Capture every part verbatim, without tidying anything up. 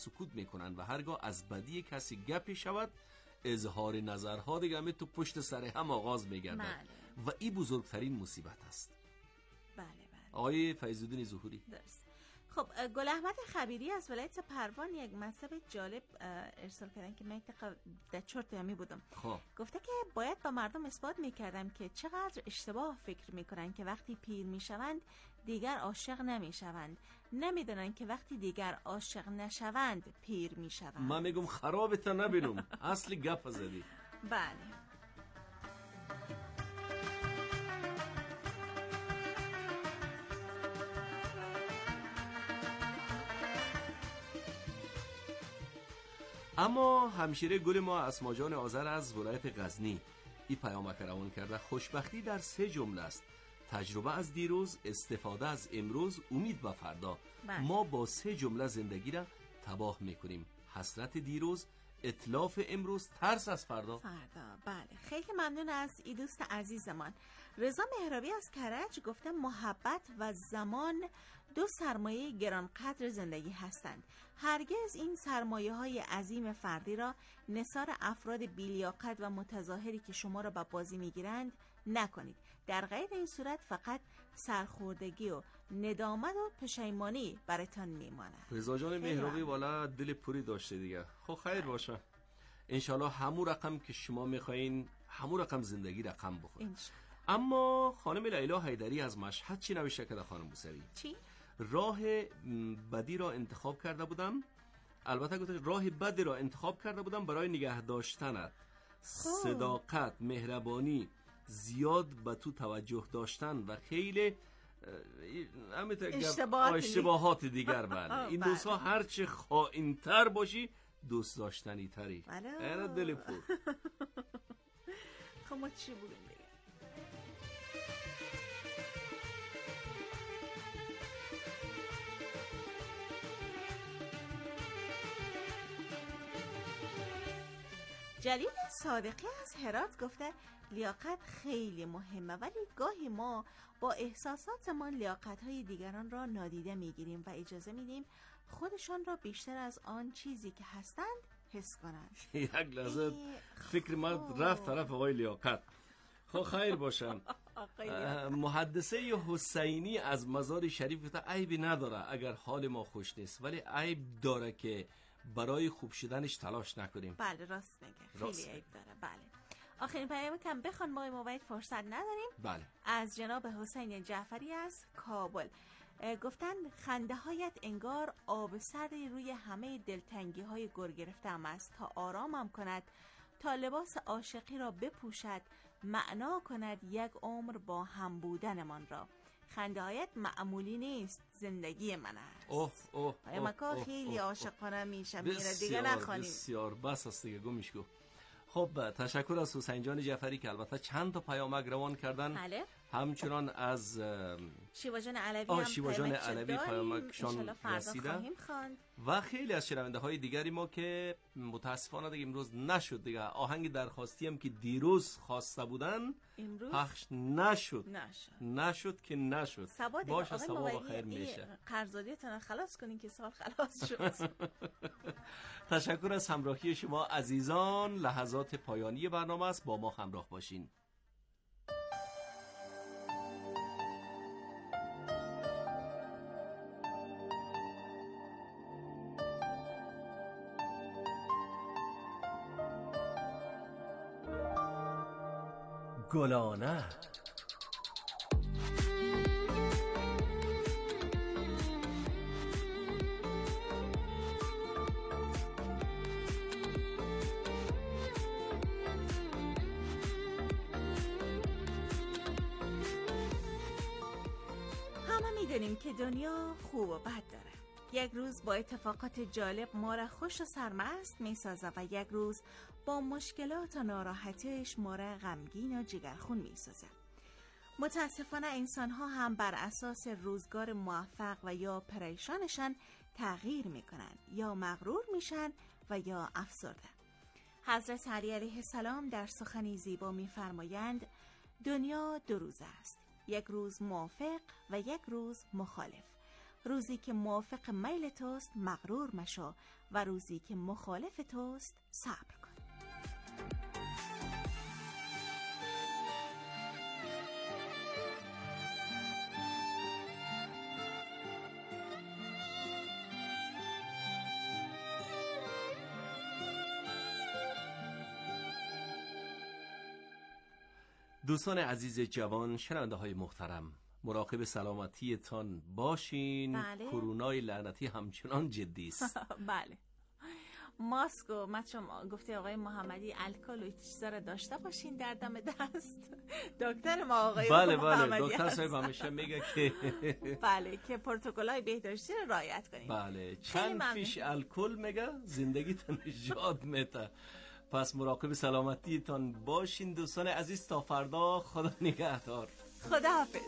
سکوت میکنن و هرگاه از بدی کسی گپی شود اظهار نظرها دیگه همه تو پشت سر هم آغاز میگردن و این بزرگترین مصیبت است. بله بله. آقای فیض‌الدین ظهوری. درست. خب گل احمد خبیری از ولایت پروان یک مطلب جالب ارسال کردن که من در چرت یامی بودم. خب گفته که باید با مردم اثبات میکردم که چقدر اشتباه فکر میکنن که وقتی پیر میشوند دیگر عاشق نمیشوند، نمیدونن که وقتی دیگر عاشق نشوند پیر میشوند. من میگم خرابت نبینم. اصل گپ زدی. بله. اما همشیره گل ما اسما جان آذر از ولایت غزنی این پیامک روان کرده: خوشبختی در سه جمله است: تجربه از دیروز، استفاده از امروز، امید به فردا. بله. ما با سه جمله زندگی را تباه میکنیم: حسرت دیروز، اتلاف امروز، ترس از فردا. فردا. بله. خیلی ممنون از این دوست عزیزمان. رضا مهرابی از کرج گفته محبت و زمان دو سرمایه گرانقدر زندگی هستند. هرگز این سرمایه های عظیم فردی را نثار افراد بی‌لیاقت و متظاهری که شما را به بازی میگیرند نکنید. در غیر این صورت فقط سرخوردگی و ندامت و پشیمانی براتان میماند. رضا جان مهرابی والا دل پوری داشته دیگه. خب خیر باشه. انشالله همون رقم که شما میخواین همون رقم زندگی رقم بخورید. اما خانم لیلا حیدری از مشهد چی نوشته کرده خانم موسوی؟ چی؟ راه بدی را انتخاب کرده بودم، البته گفته راه بدی را انتخاب کرده بودم برای نگه داشتنت. صداقت، مهربانی، زیاد به تو توجه داشتن و خیلی اشتباهات, اشتباهات دیگر. بله این دوستا هرچه خائن‌تر باشی دوست داشتنی تری. بله دل پر. خب ما چی بودیم دیگه؟ جلیل صادقی از هرات گفته لیاقت خیلی مهمه، ولی گاهی ما با احساساتمان لیاقت‌های دیگران را نادیده میگیریم و اجازه میدیم خودشان را بیشتر از آن چیزی که هستند حس کنند. یک لحظه فکر من رفت طرف آقای لیاقت. خب خیر باشم. محدثه حسینی از مزار شریف گفته عیبی نداره اگر حال ما خوش نیست، ولی عیب داره که برای خوب شدنش تلاش نکنیم. بله راست میگه، خیلی عیب داره. بله آخرین پیام کم بخون، ما موبایل فرصت نداریم. بله. از جناب حسین جعفری از کابل گفتن خنده هایت انگار آب سردی روی همه دلتنگی های گر گرفتم است تا آرامم کند، تا لباس عاشقی را بپوشد، معنا کند یک عمر با هم بودنمان را. خنده هایت معمولی نیست، زندگی من است. اوه اوه اوه خیلی عاشقانه میشم. میره دیگه نخوانیم. بسیار بس است دیگه، گمش گو. خب تشکر از حسین جان جعفری که البته چند تا پیامک روان کردن. بله. همچنان از شیوا جان علوی هم شیوا جان علوی پیامکشان رسیده و خیلی از شنونده های دیگری ما که متاسفانه دیگه امروز نشد دیگه. آهنگ درخواستی هم که دیروز خواسته بودن امروز پخش نشد. نشد نشد که نشد. باشه سبا خیر میشه. قرضادیتون خلاص کنین که سال خلاص شد. تشکر از همراهی شما عزیزان. لحظات پایانی برنامه است، با ما همراه باشین. گلانه همه میدونیم که دنیا خوب و بد داره. یک روز با اتفاقات جالب ما را خوش و سرمست میسازه و یک روز با مشکلات و ناراحتیش ما را غمگین و جگرخون میسازه. متاسفانه انسان ها هم بر اساس روزگار موفق و یا پریشانشان تغییر میکنن، یا مغرور میشن و یا افسرده. حضرت علی علیه السلام در سخنی زیبا میفرمایند دنیا دو روز است، یک روز موافق و یک روز مخالف. روزی که موافق میل توست مغرور مشو و روزی که مخالف توست صبر کن. دوستان عزیز جوان، شنونده های محترم، مراقب سلامتیتان باشین. بله. کرونای لعنتی همچنان جدی است. بله. ماسک و مچم گفته آقای محمدی الکل و این چیزا رو داشته باشین در دم دست. دکتر ما آقای بله محمدی بله دکتر هست. صاحب همیشه میگه که بله که پروتکل‌های بهداشتی رو رعایت کنید. بله چند فیش الکل میگه زندگیتون نجات میده. پس مراقب سلامتیتان باشین دوستان عزیز. تا فردا، خدا نگهدار. خدا حافظ.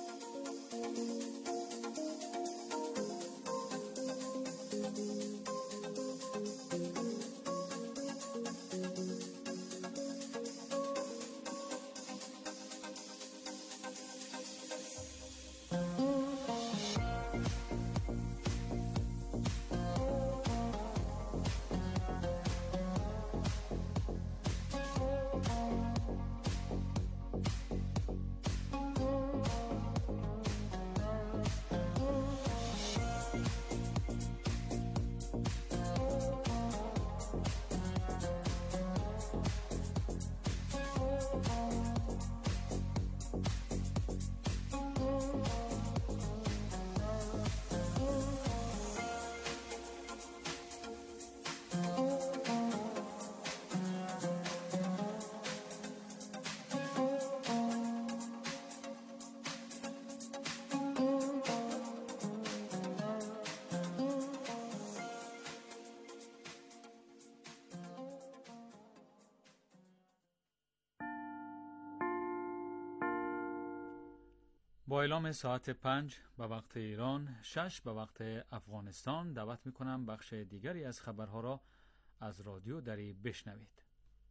با اعلام ساعت پنج به وقت ایران، شش به وقت افغانستان، دعوت میکنم بخش دیگری از خبرها را از رادیو دری بشنوید.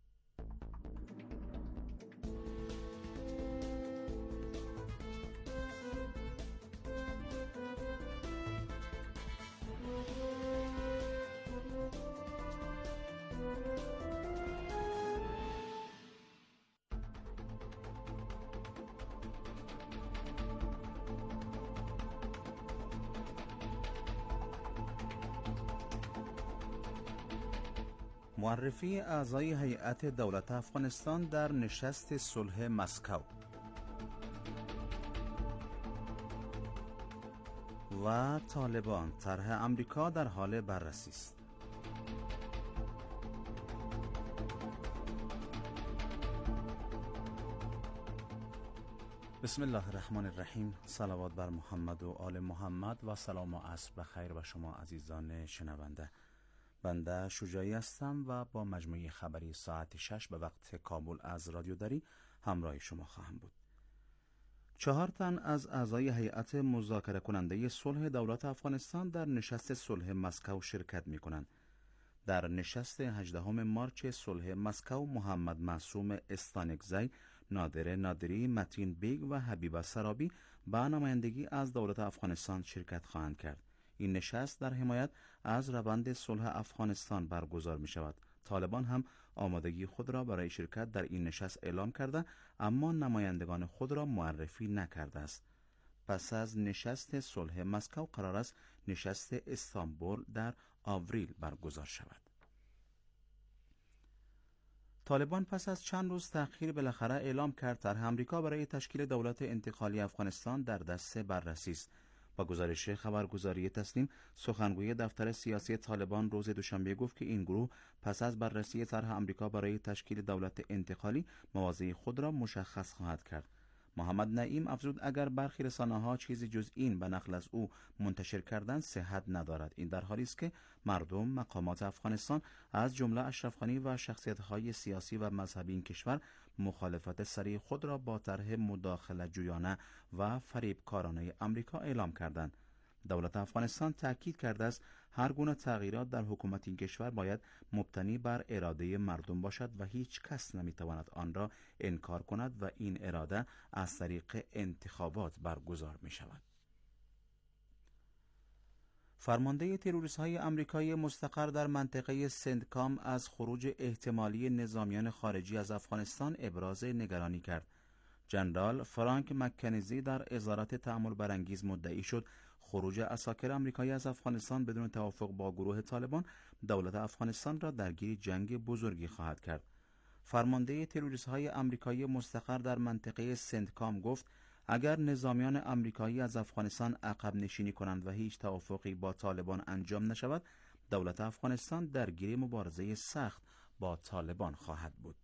معرفی اعضای هیئت دولت افغانستان در نشست صلح مسکو و طالبان طرح آمریکا در حال بررسی است. بسم الله الرحمن الرحیم. صلوات بر محمد و آل محمد و سلام و عصر بخیر و شما عزیزان شنونده. بنده شجاعی هستم و با مجموعه خبری ساعت شش به وقت کابل از رادیو دری همراه شما خواهم بود. چهار تن از اعضای هیئت مذاکره کننده صلح دولت افغانستان در نشست صلح مسکو شرکت می کنند. در نشست هجدهم مارچ صلح مسکو محمد معصوم استانکزی، نادر نادری، متین بیگ و حبیب سرابی به نمایندگی از دولت افغانستان شرکت خواهند کرد. این نشست در حمایت از روند صلح افغانستان برگزار می شود. طالبان هم آمادگی خود را برای شرکت در این نشست اعلام کرده، اما نمایندگان خود را معرفی نکرده است. پس از نشست صلح مسکو قرار است نشست استانبول در آوریل برگزار شود. طالبان پس از چند روز تأخیر بالاخره اعلام کرد طرح آمریکا برای تشکیل دولت انتقالی افغانستان در دست بررسی است. با گزارش خبرگزاری تسنیم، سخنگوی دفتر سیاسی طالبان روز دوشنبه گفت که این گروه پس از بررسی طرح آمریکا برای تشکیل دولت انتقالی مواضع خود را مشخص خواهد کرد. محمد نعیم افزود اگر برخی رسانه‌ها چیزی جز این به نقل از او منتشر کردن صحت ندارد. این در حالی است که مردم، مقامات افغانستان از جمله اشرف غنی و شخصیت‌های سیاسی و مذهبی این کشور مخالفت صریح خود را با طرح مداخله جویانه و فریبکارانه آمریکا اعلام کردند. دولت افغانستان تاکید کرده است هر گونه تغییرات در حکومت این کشور باید مبتنی بر اراده مردم باشد و هیچ کس نمیتواند آن را انکار کند و این اراده از طریق انتخابات برگزار می شود. فرمانده تروریست‌های آمریکایی مستقر در منطقه سندکام از خروج احتمالی نظامیان خارجی از افغانستان ابراز نگرانی کرد. جنرال فرانک مکنزی در اظهارات تأمل برانگیز مدعی شد خروج عساکر آمریکایی از افغانستان بدون توافق با گروه طالبان دولت افغانستان را درگیر جنگ بزرگی خواهد کرد. فرمانده تروریست‌های آمریکایی مستقر در منطقه سندکام گفت اگر نظامیان آمریکایی از افغانستان عقب نشینی کنند و هیچ توافقی با طالبان انجام نشود، دولت افغانستان درگیر مبارزه سخت با طالبان خواهد بود.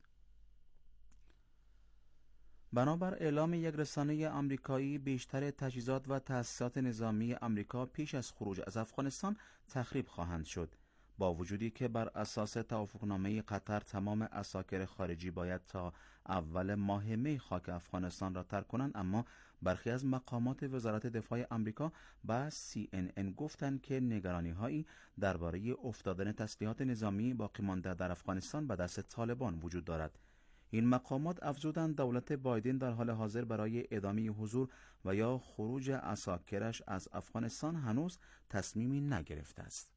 بنابر اعلام یک رسانه آمریکایی، بیشتر تجهیزات و تأسیسات نظامی آمریکا پیش از خروج از افغانستان تخریب خواهند شد. با وجودی که بر اساس توافقنامه قطر تمام عساکر خارجی باید تا اول ماه می خاک افغانستان را ترک کنند، اما برخی از مقامات وزارت دفاع آمریکا با سی ان ان گفتند که نگرانی‌هایی درباره افتادن تسلیحات نظامی باقی مانده در افغانستان به دست طالبان وجود دارد. این مقامات افزودند دولت بایدن در حال حاضر برای ادامه حضور و یا خروج عساکرش از افغانستان هنوز تصمیمی نگرفته است.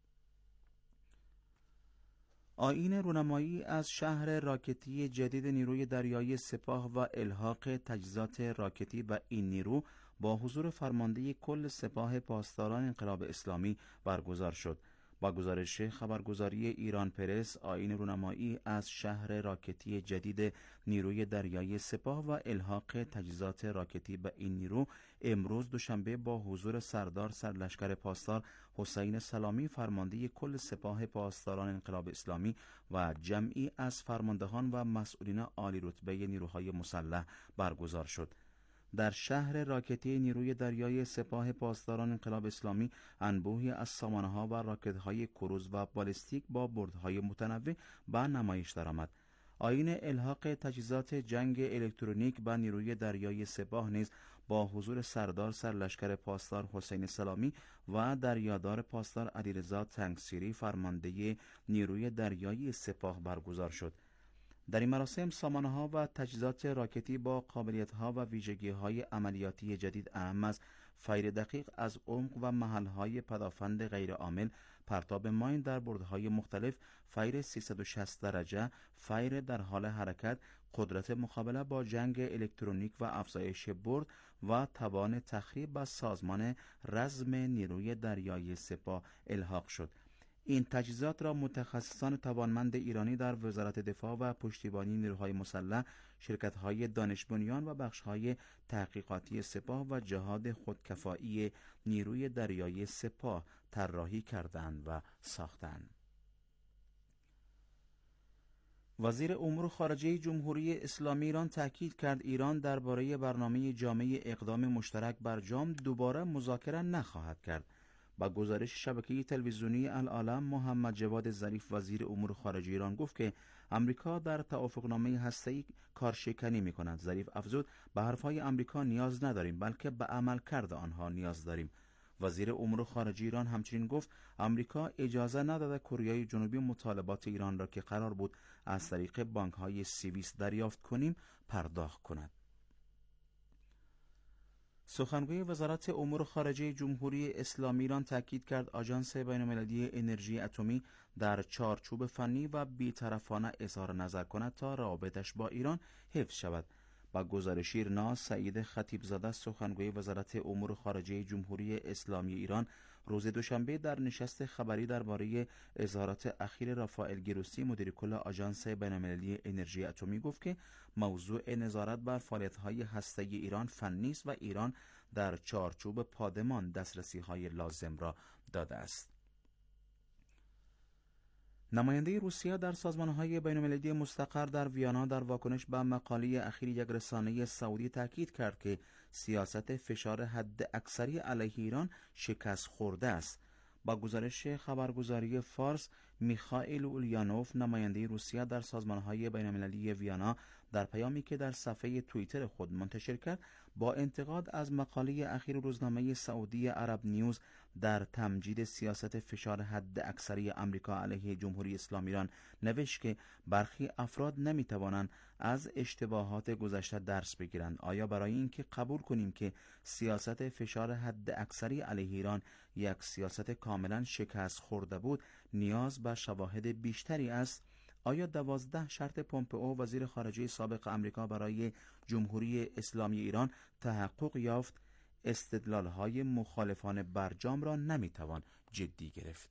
آیین رونمایی از شهر راکتی جدید نیروی دریایی سپاه و الحاق تجهیزات راکتی و این نیرو با حضور فرمانده کل سپاه پاسداران انقلاب اسلامی برگزار شد. با گزارش خبرگزاری ایران پرس، آیین رونمایی از شهر راکتی جدید نیروی دریایی سپاه و الحاق تجهیزات راکتی به این نیرو امروز دوشنبه با حضور سردار سرلشکر پاسدار حسین سلامی فرمانده کل سپاه پاسداران انقلاب اسلامی و جمعی از فرماندهان و مسئولین عالی رتبه نیروهای مسلح برگزار شد. در شهر راکتی نیروی دریایی سپاه پاسداران انقلاب اسلامی انبوهی از سامانه‌ها و راکت‌های کروز و بالستیک با بردهای متنوع به نمایش درآمد. آیین الحاق تجهیزات جنگ الکترونیک به نیروی دریایی سپاه نیز با حضور سردار سرلشکر پاسدار حسین سلامی و دریادار پاسدار علیرضا تنگسیری فرمانده نیروی دریایی سپاه برگزار شد. در این مراسم سامانه‌ها و تجهیزات راکتی با قابلیت‌ها و ویژگی‌های عملیاتی جدید اهم از فیر دقیق از عمق و محل‌های پدافند غیرعامل، پرتاب ماین در بردهای مختلف، فیر سیصد و شصت درجه، فیر در حال حرکت، قدرت مقابله با جنگ الکترونیک و افزایش برد و توان تخریب به سازمان رزم نیروی دریایی سپاه الحاق شد. این تجهیزات را متخصصان توانمند ایرانی در وزارت دفاع و پشتیبانی نیروهای مسلح، شرکت‌های دانش بنیان و بخش‌های تحقیقاتی سپاه و جهاد خودکفایی نیروی دریایی سپاه طراحی کردند و ساختند. وزیر امور خارجه جمهوری اسلامی ایران تاکید کرد ایران درباره برنامه جامع اقدام مشترک برجام دوباره مذاکره نخواهد کرد. با گزارش شبکه تلویزیونی العالم، محمد جواد ظریف وزیر امور خارجه ایران گفت که آمریکا در توافقنامه هسته‌ای کارشکنی می‌کند. ظریف افزود به حرف‌های آمریکا نیاز نداریم، بلکه به عملکرد آنها نیاز داریم. وزیر امور خارجه ایران همچنین گفت آمریکا اجازه نداده کره جنوبی مطالبات ایران را که قرار بود از طریق بانک‌های سوئیس دریافت کنیم پرداخت کند. سخنگوی وزارت امور خارجه جمهوری اسلامی ایران تاکید کرد آژانس بین‌المللی انرژی اتمی در چارچوب فنی و بی‌طرفانه اظهار نظر کند تا روابطش با ایران حفظ شود. با گزارش ایرنا، سعید خطیبزاده سخنگوی وزارت امور خارجه جمهوری اسلامی ایران روز دوشنبه در نشست خبری درباره اظهارات اخیر رافائل گروسی مدیر کل آژانس بین‌المللی انرژی اتمی گفت که موضوع نظارت بر فعالیت‌های هسته‌ای ایران فنی است و ایران در چارچوب پادمان دسترسی‌های لازم را داده است. نماینده روسیه در سازمان‌های بین‌المللی مستقر در ویانا در واکنش به مقاله اخیر یک رسانه سعودی تاکید کرد که سیاست فشار حد اکثری علیه ایران شکست خورده است. با گزارش خبرگزاری فارس، میخائیل اولیانوف نماینده روسیه در سازمان‌های بین‌المللی ویانا در پیامی که در صفحه توییتر خود منتشر کرد با انتقاد از مقاله اخیر روزنامه سعودی عرب نیوز در تمجید سیاست فشار حد اکثری امریکا علیه جمهوری اسلامی ایران نوشت که برخی افراد نمیتوانند از اشتباهات گذشته درس بگیرند. آیا برای اینکه قبول کنیم که سیاست فشار حد اکثری علیه ایران یک سیاست کاملا شکست خورده بود نیاز به شواهد بیشتری است؟ آیا دوازده شرط پومپئو وزیر خارجه سابق امریکا برای جمهوری اسلامی ایران تحقق یافت؟ استدلال‌های مخالفان برجام را نمیتوان جدی گرفت.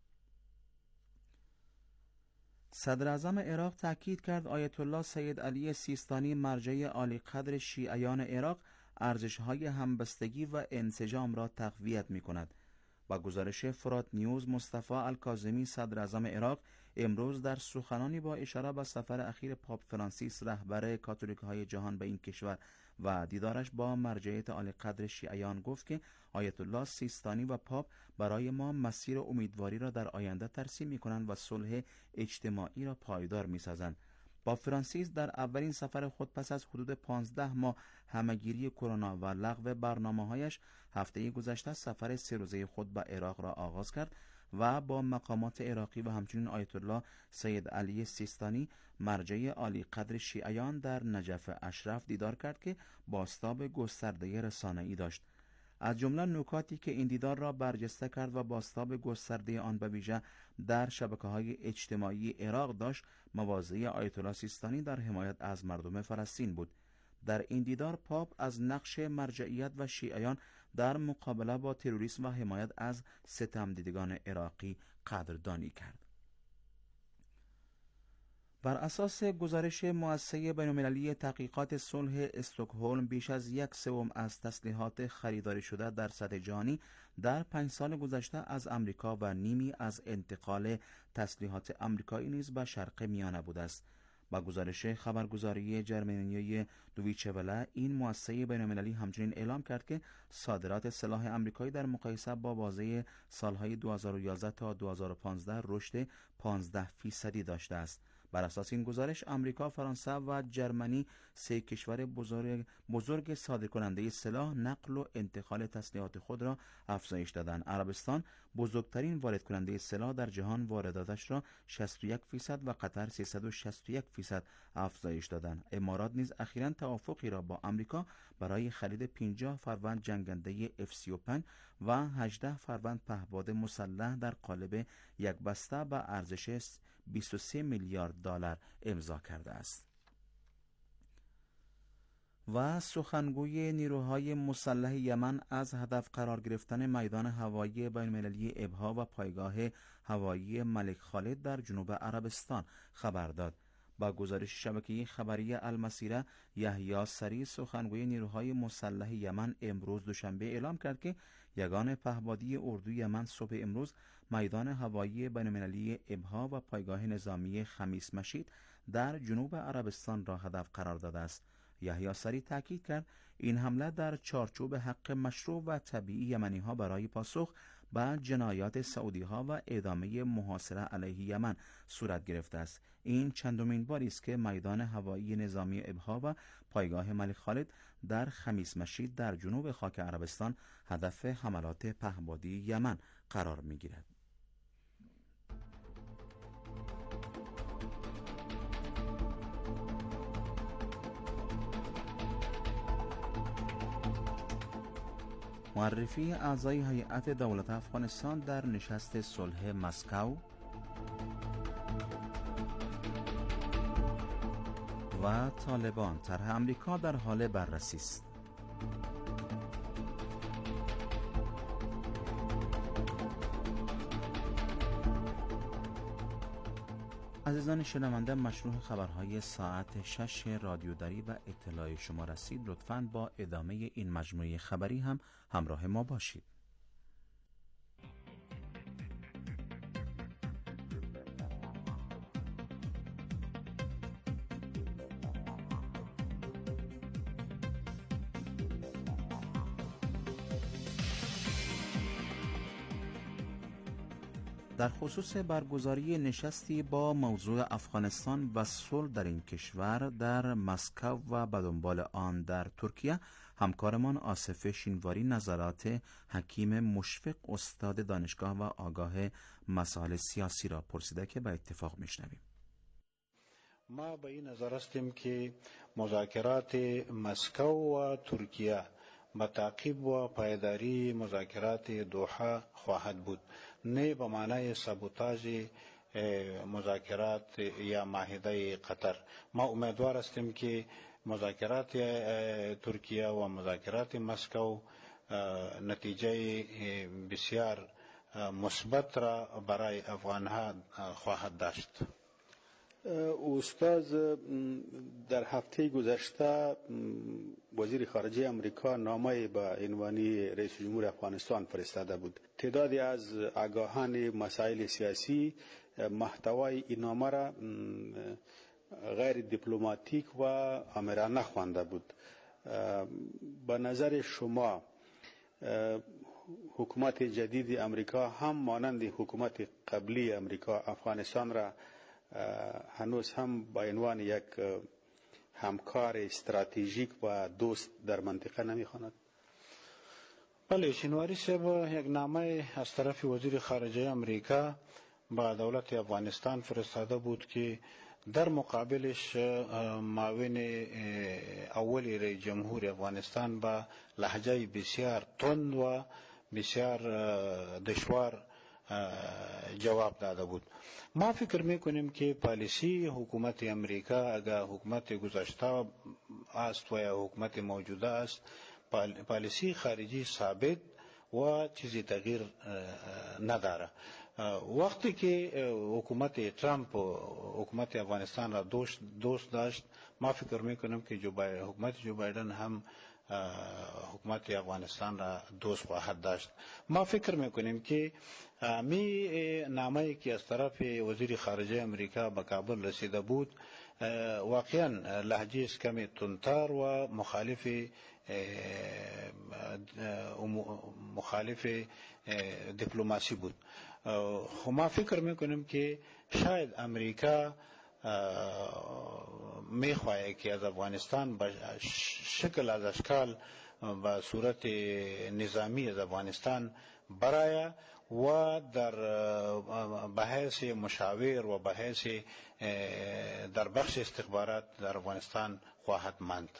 صدر اعظم عراق تاکید کرد آیت الله سید علی سیستانی مرجع عالی قدر شیعیان عراق ارزش‌های همبستگی و انسجام را تقویت می‌کند. با گزارش فرات نیوز مصطفی الکاظمی صدر اعظم عراق امروز در سخنانی با اشاره به سفر اخیر پاپ فرانسیس رهبر کاتولیک‌های جهان به این کشور و دیدارش با مرجعیت عالی قدر شیعیان گفت که آیت الله سیستانی و پاپ برای ما مسیر امیدواری را در آینده ترسیم می‌کنند و صلح اجتماعی را پایدار می‌سازند. پاپ فرانسیس در اولین سفر خود پس از حدود پانزده ماه همهگیری کرونا و لغو برنامه‌هایش هفته گذشته سفر سه روزه خود به عراق را آغاز کرد و با مقامات عراقی و همچنین آیت الله سید علی سیستانی مرجع عالی قدر شیعیان در نجف اشرف دیدار کرد که بازتاب گسترده رسانه‌ای داشت. از جمله نکاتی که این دیدار را برجسته کرد و بازتاب گسترده آن به ویژه در شبکه‌های اجتماعی عراق داشت، مواضع آیت الله سیستانی در حمایت از مردم فلسطین بود. در این دیدار پاپ از نقش مرجعیت و شیعیان در مقابله با تروریسم و حمایت از ستمدیدگان عراقی قدردانی کرد. بر اساس گزارش مؤسسه بین‌المللی تحقیقات صلح استکهلم بیش از یک سوم از تسلیحات خریداری شده در سطح جهانی در پنج سال گذشته از امریکا و نیمی از انتقال تسلیحات آمریکایی نیز به شرق میانه بوده است. با گزارش خبرگزاری جرمنیای دویچه وله این مؤسسه بین‌المللی همچنین اعلام کرد که صادرات سلاح آمریکایی در مقایسه با بازه سالهای دو هزار و یازده تا دو هزار و پانزده رشد پانزده فیصدی داشته است. بر اساس این گزارش آمریکا، فرانسه و جرمنی سه کشور بزرگ بزرگ صادرکننده سلاح، نقل و انتقال تسلیحات خود را افزایش دادند. عربستان بزرگترین وارد کننده سلاح در جهان وارداتش را شصت و یک فیصد و قطر سیصد و شصت و یک فیصد افزایش دادند. امارات نیز اخیراً توافقی را با آمریکا برای خرید پنجاه فروند جنگنده اف سی و پنج و هجده فروند پهپاد مسلح در قالب یک بسته به ارزش بیست و سه میلیارد دلار امضا کرده است. و سخنگوی نیروهای مسلح یمن از هدف قرار گرفتن میدان هوایی بین‌المللی ابها و پایگاه هوایی ملک خالد در جنوب عربستان خبر داد. با گزارش شبکه خبری المسیره، یحیی سری سخنگوی نیروهای مسلح یمن امروز دوشنبه اعلام کرد که یگان پهپادی اردوی یمن صبح امروز میدان هوایی بین‌المللی ابها و پایگاه نظامی خمیس مشید در جنوب عربستان را هدف قرار داده است. یحیی سری تاکید کرد این حمله در چارچوب حق مشروع و طبیعی یمنی ها برای پاسخ به جنایات سعودی ها و ادامه محاصره علیه یمن صورت گرفته است. این چندمین باری است که میدان هوایی نظامی ابها و پایگاه ملک خالد در خمیس مشید در جنوب خاک عربستان هدف حملات پهپادی یمن قرار می گیرد. معرفی اعضای هیئت دولت افغانستان در نشست صلح مسکو و طالبان طرح آمریکا در حال بررسی است. عزیزان شنونده، مشروع خبرهای ساعت شش رادیو دری و اطلاع شما رسید. لطفاً با ادامه این مجموعه خبری هم همراه ما باشید. در خصوص برگزاری نشستی با موضوع افغانستان و صلح در این کشور در مسکو و به دنبال آن در ترکیه، همکارمان آصف شینواری نظرات حکیم مشفق استاد دانشگاه و آگاه مسائل سیاسی را پرسیده که به اتفاق میشنویم. ما به این نظر هستیم که مذاکرات مسکو و ترکیه به تعقیب و پایداری مذاکرات دوحه خواهد بود، نه به معنای سابوتاژ مذاکرات یا معاهده قطر. ما امیدوار هستیم که مذاکرات ترکیه و مذاکرات مسکو نتیجه بسیار مثبت را برای افغانها خواهد داشت. استاد، در هفته گذشته وزیر خارجه امریکا نامه به عنوان رئیس جمهور افغانستان فرستاده بود. تعدادی از آگاهان مسائل سیاسی محتوای این نامه را غیر دیپلماتیک و آمرانه خوانده بود. به نظر شما حکومت جدید امریکا هم مانند حکومت قبلی امریکا افغانستان را هنوز هم با عنوان یک همکار استراتژیک و دوست در منطقه نمیخواند؟ بله، شینواری صاحب یک نامه از طرف وزیر خارجه امریکا با دولت افغانستان فرستاده بود که در مقابلش معاون اولی رئیس جمهور افغانستان با لهجه بسیار تند و بسیار دشوار جواب داده بود. ما فکر میکنیم که پالیسی حکومت امریکا اگر حکومت گذشته است و یا حکومت موجوده است، پالیسی خارجی ثابت و چیزی تغییر نداره. وقتی که حکومت ترامپ حکومت افغانستان را دوست دوست داشت، ما فکر میکنیم که جو حکومت جو بایدن هم حکومت افغانستان را دوست خواهد داشت. ما فکر میکنیم که می نامه‌ای که از طرف وزیر خارجه امریکا به کابل رسیده بود واقعا لهجه است کمی تندتر و مخالف مخالف دیپلماسی بود. خب ما فکر میکنیم که شاید امریکا میخواهد که از افغانستان به شکل از اشکال به صورت نظامی از افغانستان برای و در بحث مشاور و بحث در بخش استخبارات در افغانستان خواهد ماند.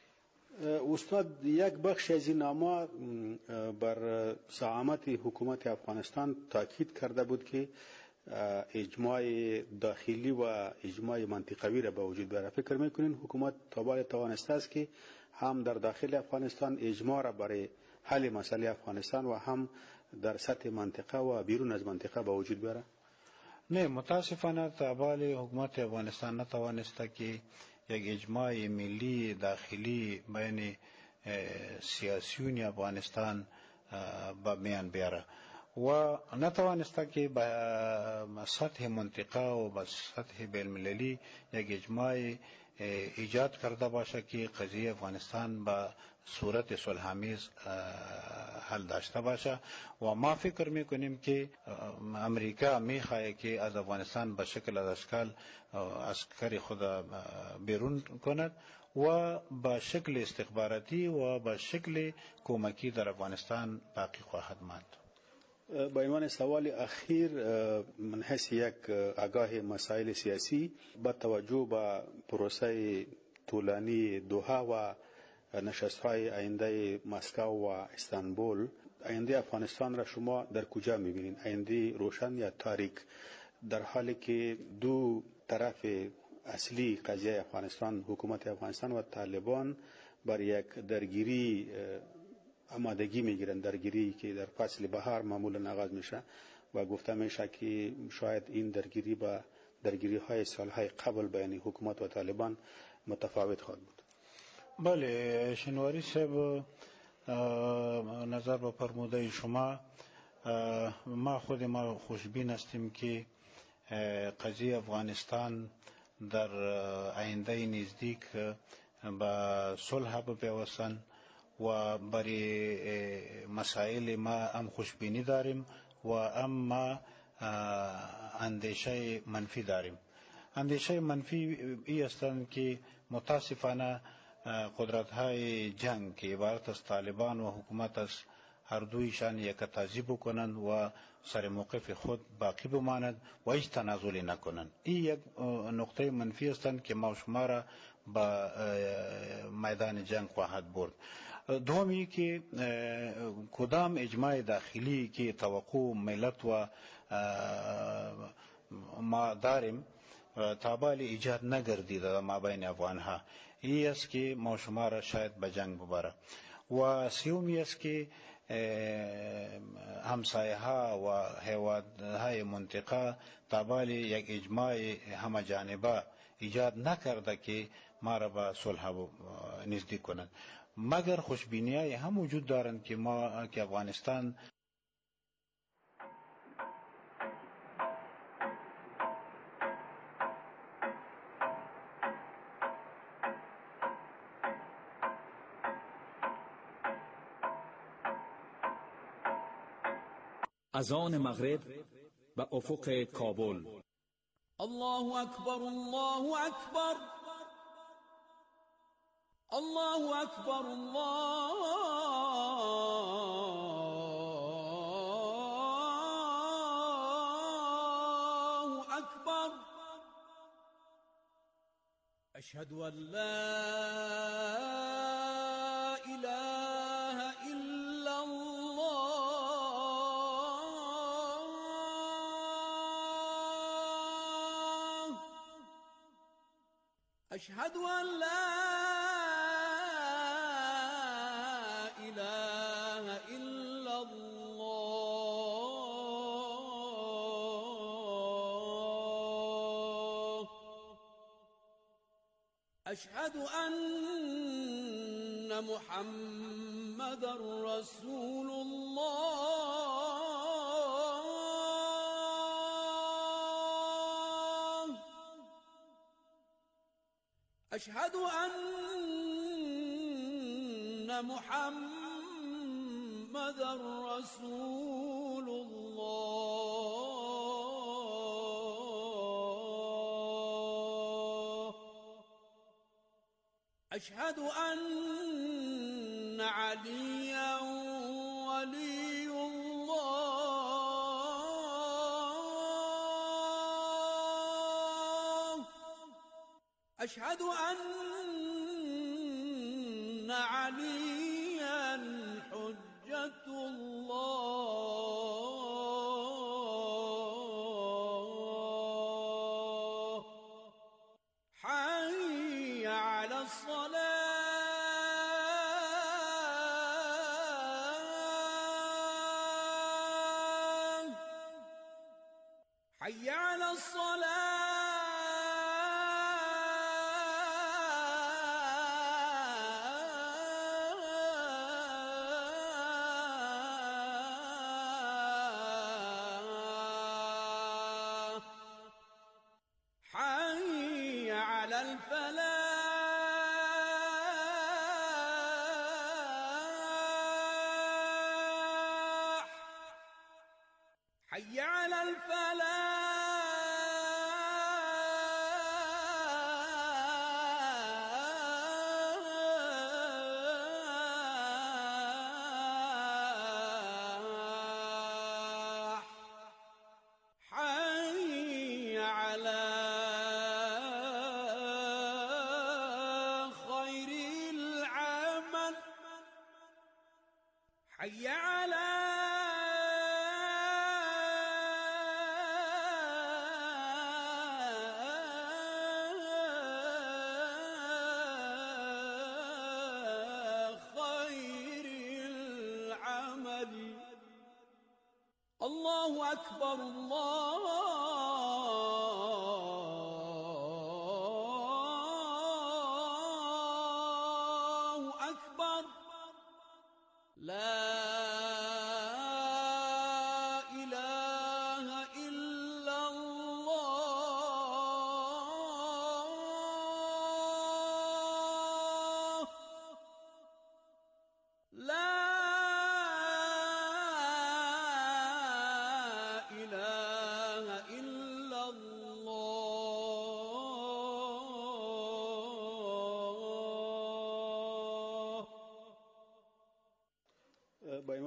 استاد، یک بخش از این نامه بر زعامت حکومت افغانستان تاکید کرده بود که اجماع داخلی و اجماع منطقوی را به وجود بیاره. فکر میکنین حکومت تا به حال توانسته است که هم در داخل افغانستان اجماع را برای حل مسئله افغانستان و هم در سطح منطقه و بیرون از منطقه به وجود بیاره؟ نه، متاسفانه تا به حال حکومت افغانستان نتوانسته که یک اجماع ملی داخلی بین سیاسیون افغانستان به میان بیاره و نتوانسته که به سطح منطقه و به سطح بین المللی یک اجماع ایجاد کرده باشه که قضیه افغانستان به صورت صلح‌آمیز حل داشته باشه. و ما فکر میکنیم که امریکا میخواهد که از افغانستان به شکل از اشکال عسکری خود بیرون کند و به شکل استخباراتی و به شکل کمکی در افغانستان باقی خواهد ماند. با عنوان سوال اخیر، من حیث یک آگاه مسائل سیاسی با توجه به پروسه طولانی دوحه و نشست‌های آینده مسکو و استانبول، آینده افغانستان را شما در کجا می‌بینید؟ آینده روشن یا تاریک؟ در حالی که دو طرف اصلی قضیه افغانستان، حکومت افغانستان و طالبان، بر یک درگیری آمادگی میگیرند، درگیری که در فصل بهار معمولا آغاز میشه و گفته میشه که شاید این درگیری با درگیری های سالهای قبل بین حکومت و طالبان متفاوت خواهد بود. بله، شینواری صاحب، نظر به فرموده شما، ما خود ما خوشبین هستیم که قضیه افغانستان در آینده نزدیک به صلح بپیوستند و برای مسائل ما هم خوشبینی داریم و اما اندیشه منفی داریم. اندیشه منفی ای هستند که متاسفانه قدرت های جنگ که عبارت از طالبان و حکومت است هر دویشان یک تازی بکنند و سر موقف خود باقی بمانند و هیچ تنازلی نکنند. این یک نقطه منفی هستند که ما شما را به میدان جنگ خواهد برد. دومی که کدام اجماع داخلی که توقع ملت و ما داریم تابال ایجاد نگردیده در مابین افغانها، این است که ما شما را شاید به جنگ ببره. و سیومی است که همسایه ها و هیواد های منطقه تابال یک اجماع همه جانبه ایجاد نکرده که ما را به صلح نزدیک کنند. مگر خوشبینی های هم وجود دارند که ما که افغانستان از آن مغرب به افق کابل. الله اکبر، الله اکبر، الله اکبر، الله اکبر. اشهد ان لا اله الا الله. اشهد ان لا اله الا الله. اشهد ان محمد رسول الله. اشهد ان محمد رسول الله. اشهد ان عليا ولي الله. اشهد ان عليا حجة الله. حي على الصلاة، حي على الصلاة، حي على الفلاح، حي على الفلاح، حي على خير العمل، حي على خير العمل. الله أكبر، الله أكبر. لا إله إلا الله. لا إله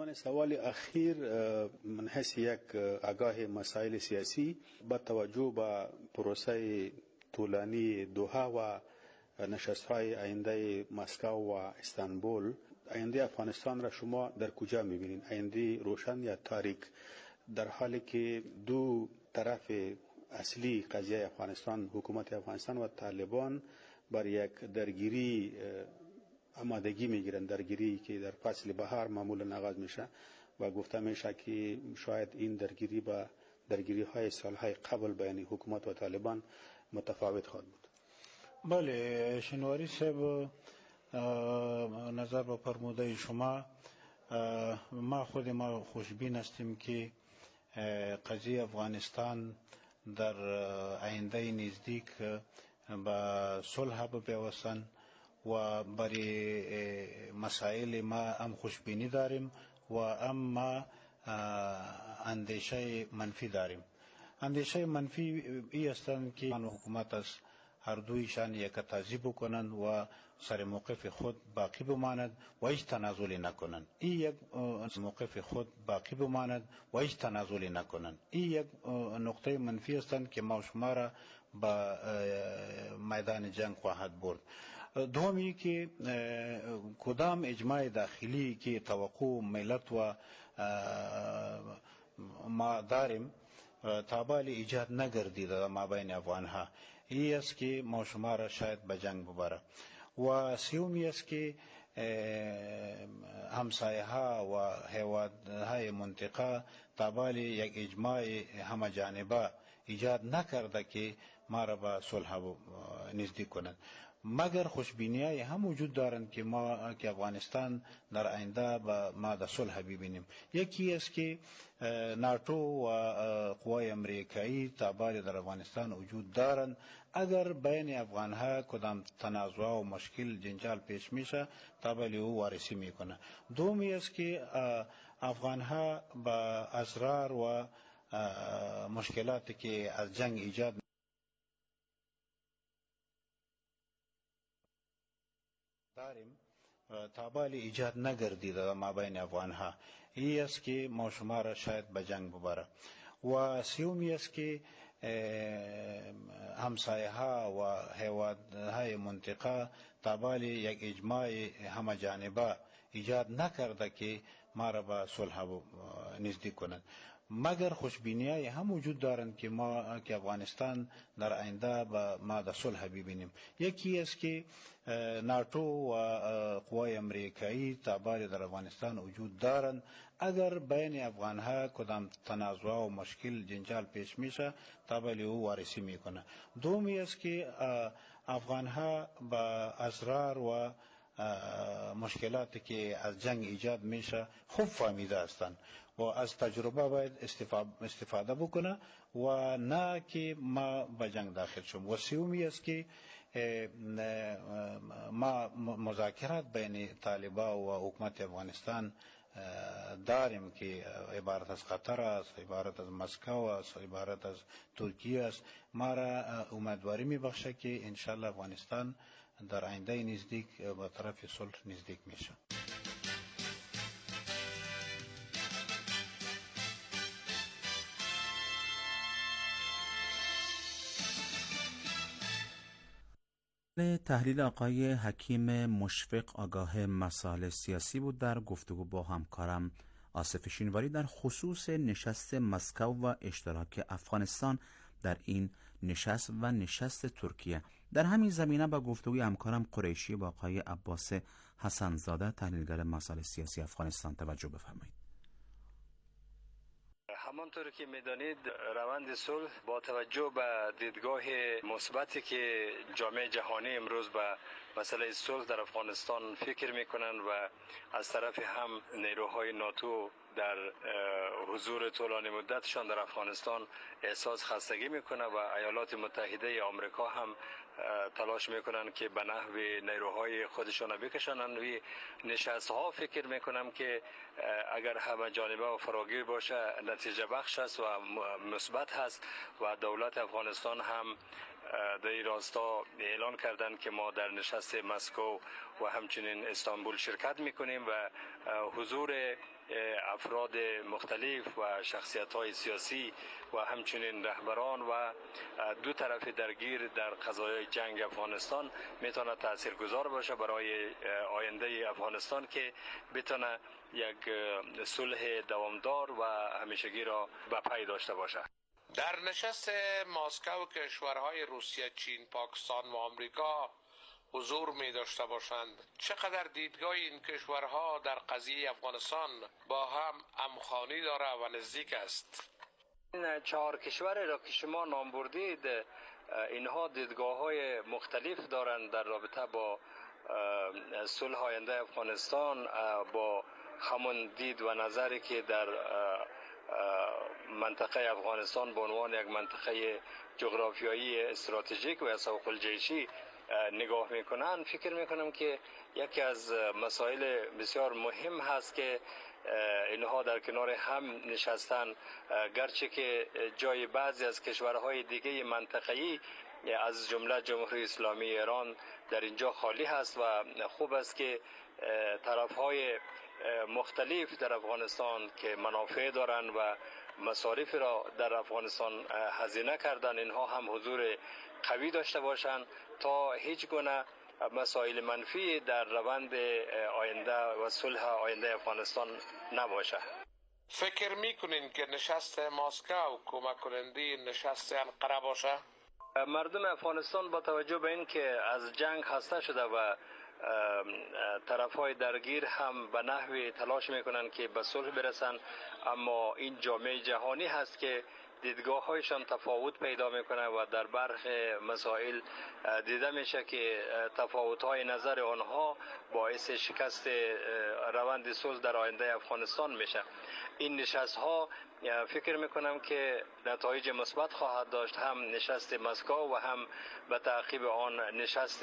عنوان سوال اخیر من حیث یک آگاه مسائل سیاسی با توجه به پروسه طولانی دوحه و نشست‌های آینده مسکو و استانبول، آینده افغانستان را شما در کجا می‌بینید؟ آینده روشن یا تاریک؟ در حالی که دو طرف اصلی قضیه افغانستان، حکومت افغانستان و طالبان، بر یک درگیری آمادگی میگیرند، درگیری که در فصل بهار معمولا آغاز میشه و گفته میشه که شاید این درگیری با درگیری های سالهای قبل بین حکومت و طالبان متفاوت خواهد بود. بله شنواری صاحب، نظر به فرموده شما، ما خود ما خوشبین هستیم که قضیه افغانستان در آینده نزدیک به صلح بپیوستن و برای مسائل ما هم خوشبینی داریم و اما اندیشه منفی داریم. اندیشه منفی ای هستند که حکومت از هر دویشان یک تازی بکنند و سر موقف خود باقی بماند و هیچ تنازلی نکنند. این یک موقف خود باقی بماند و هیچ تنازلی نکنند. این یک نقطه منفی هستند که ما شما را به میدان جنگ خواهد برد. دومی که کدام اجماع داخلی که توقع ملت و ما داریم تابال ایجاد نگردید در مابین افغانها، این است که ما شما را شاید به جنگ ببره. و سومی است که همسایه ها و هیوادهای منطقه تابال یک اجماع همه جانبه ایجاد نکرده که ما را به صلح نزدیک کنند. مگر خوشبینی‌های هم وجود دارند که ما که افغانستان در آینده با ما در صلح ببینیم. یکی است که ناتو و قوای امریکایی تابال در افغانستان وجود دارند. اگر بین افغانها کدام تنازع و مشکل جنجال پیش میشه تابال او وارسی میکنه. دومی است که افغانها با اسرار و مشکلاتی که از جنگ ایجاد داریم تابال ایجاد نگردید در مابین افغانها، این است که ما شما را شاید به جنگ ببره. و سومی است که همسایه ها و هیوادهای منطقه تابال یک اجماع همه جانبه ایجاد نکرده که ما را به صلح نزدیک کنند. مگر خوشبینی‌های هم وجود دارند که ما که افغانستان در آینده با ما در صلح ببینیم. یکی است که ناتو و قوای امریکایی تابال در افغانستان وجود دارند. اگر بین افغانها کدام تنازع و مشکل جنجال پیش میشه تابال او وارسی میکنه. دومی است که افغانها با اسرار و مشکلاتی که از جنگ ایجاد میشه خوب فهمیده هستند و از تجربه باید استفاده بکنه و نه که ما به جنگ داخل شوم. و سومی است که ما مذاکرات بین طالبان و حکومت افغانستان داریم که عبارت از قطر است، عبارت از مسکو است، عبارت از ترکیه است. ما را امیدواری میبخشه که انشالله افغانستان در آینده نزدیک به طرف صلح نزدیک میشه. تحلیل آقای حکیم مشفق آگاه مسائل سیاسی بود در گفتگو با همکارم آصف شینواری در خصوص نشست مسکو و اشتراک افغانستان در این نشست و نشست ترکیه. در همین زمینه با گفتگوی همکارم قریشی با آقای عباس حسن‌زاده تحلیلگر مسائل سیاسی افغانستان توجه بفرمایید. همانطور که میدانید روند صلح با توجه به دیدگاه مثبتی که جامعه جهانی امروز به مسئله صلح در افغانستان فکر میکنند و از طرف هم نیروهای ناتو در حضور طولانی مدتشان در افغانستان احساس خستگی میکنه و ایالات متحده آمریکا هم تلاش میکنن که به نحو نیروهای خودشان بکشانند. و نشست ها فکر میکنم که اگر همه جانبه و فراگیر باشه نتیجه بخش است و مثبت هست و دولت افغانستان هم در این راستا اعلان کردن که ما در نشست مسکو و همچنین استانبول شرکت میکنیم و حضور افراد مختلف و شخصیت‌های سیاسی و همچنین رهبران و دو طرف درگیر در قضایای جنگ افغانستان میتونه تاثیرگذار باشه برای آینده افغانستان که بتونه یک صلح دوامدار و همیشگی را به پای داشته باشه. در نشست مسکو کشورهای روسیه، چین، پاکستان و آمریکا حضور می داشته باشند، چقدر دیدگاه این کشورها در قضیه افغانستان با هم همخوانی داره و نزدیک است؟ این چهار کشوری را که شما نام بردید، اینها دیدگاه های مختلف دارند در رابطه با صلح آینده افغانستان، با همون دید و نظری که در منطقه افغانستان به عنوان یک منطقه جغرافیایی استراتژیک و اساق الجیشی نگاه میکنن. فکر میکنم که یکی از مسائل بسیار مهم هست که اینها در کنار هم نشستن، گرچه که جای بعضی از کشورهای دیگه منطقه‌ای از جمله جمهوری اسلامی ایران در اینجا خالی هست و خوب است که طرفهای مختلف در افغانستان که منافع دارند و مصارف را در افغانستان هزینه کردن، اینها هم حضور قوی داشته باشند تا هیچ گونه مسائل منفی در روند آینده و صلح آینده افغانستان نباشه. فکر میکنین که نشست مسکو کمک کننده نشست انقره باشه؟ مردم افغانستان با توجه به این که از جنگ خسته شده و طرفهای درگیر هم به نحوی تلاش میکنن که به صلح برسن، اما این جامعه جهانی هست که دیدگاه هایشان تفاوت پیدا میکنه و در برخی مسائل دیده میشه که تفاوت های نظر آنها باعث شکست روند صلح در آینده افغانستان میشه. این نشست ها فکر میکنم که نتایج مثبت خواهد داشت، هم نشست مسکو و هم به تعقیب آن نشست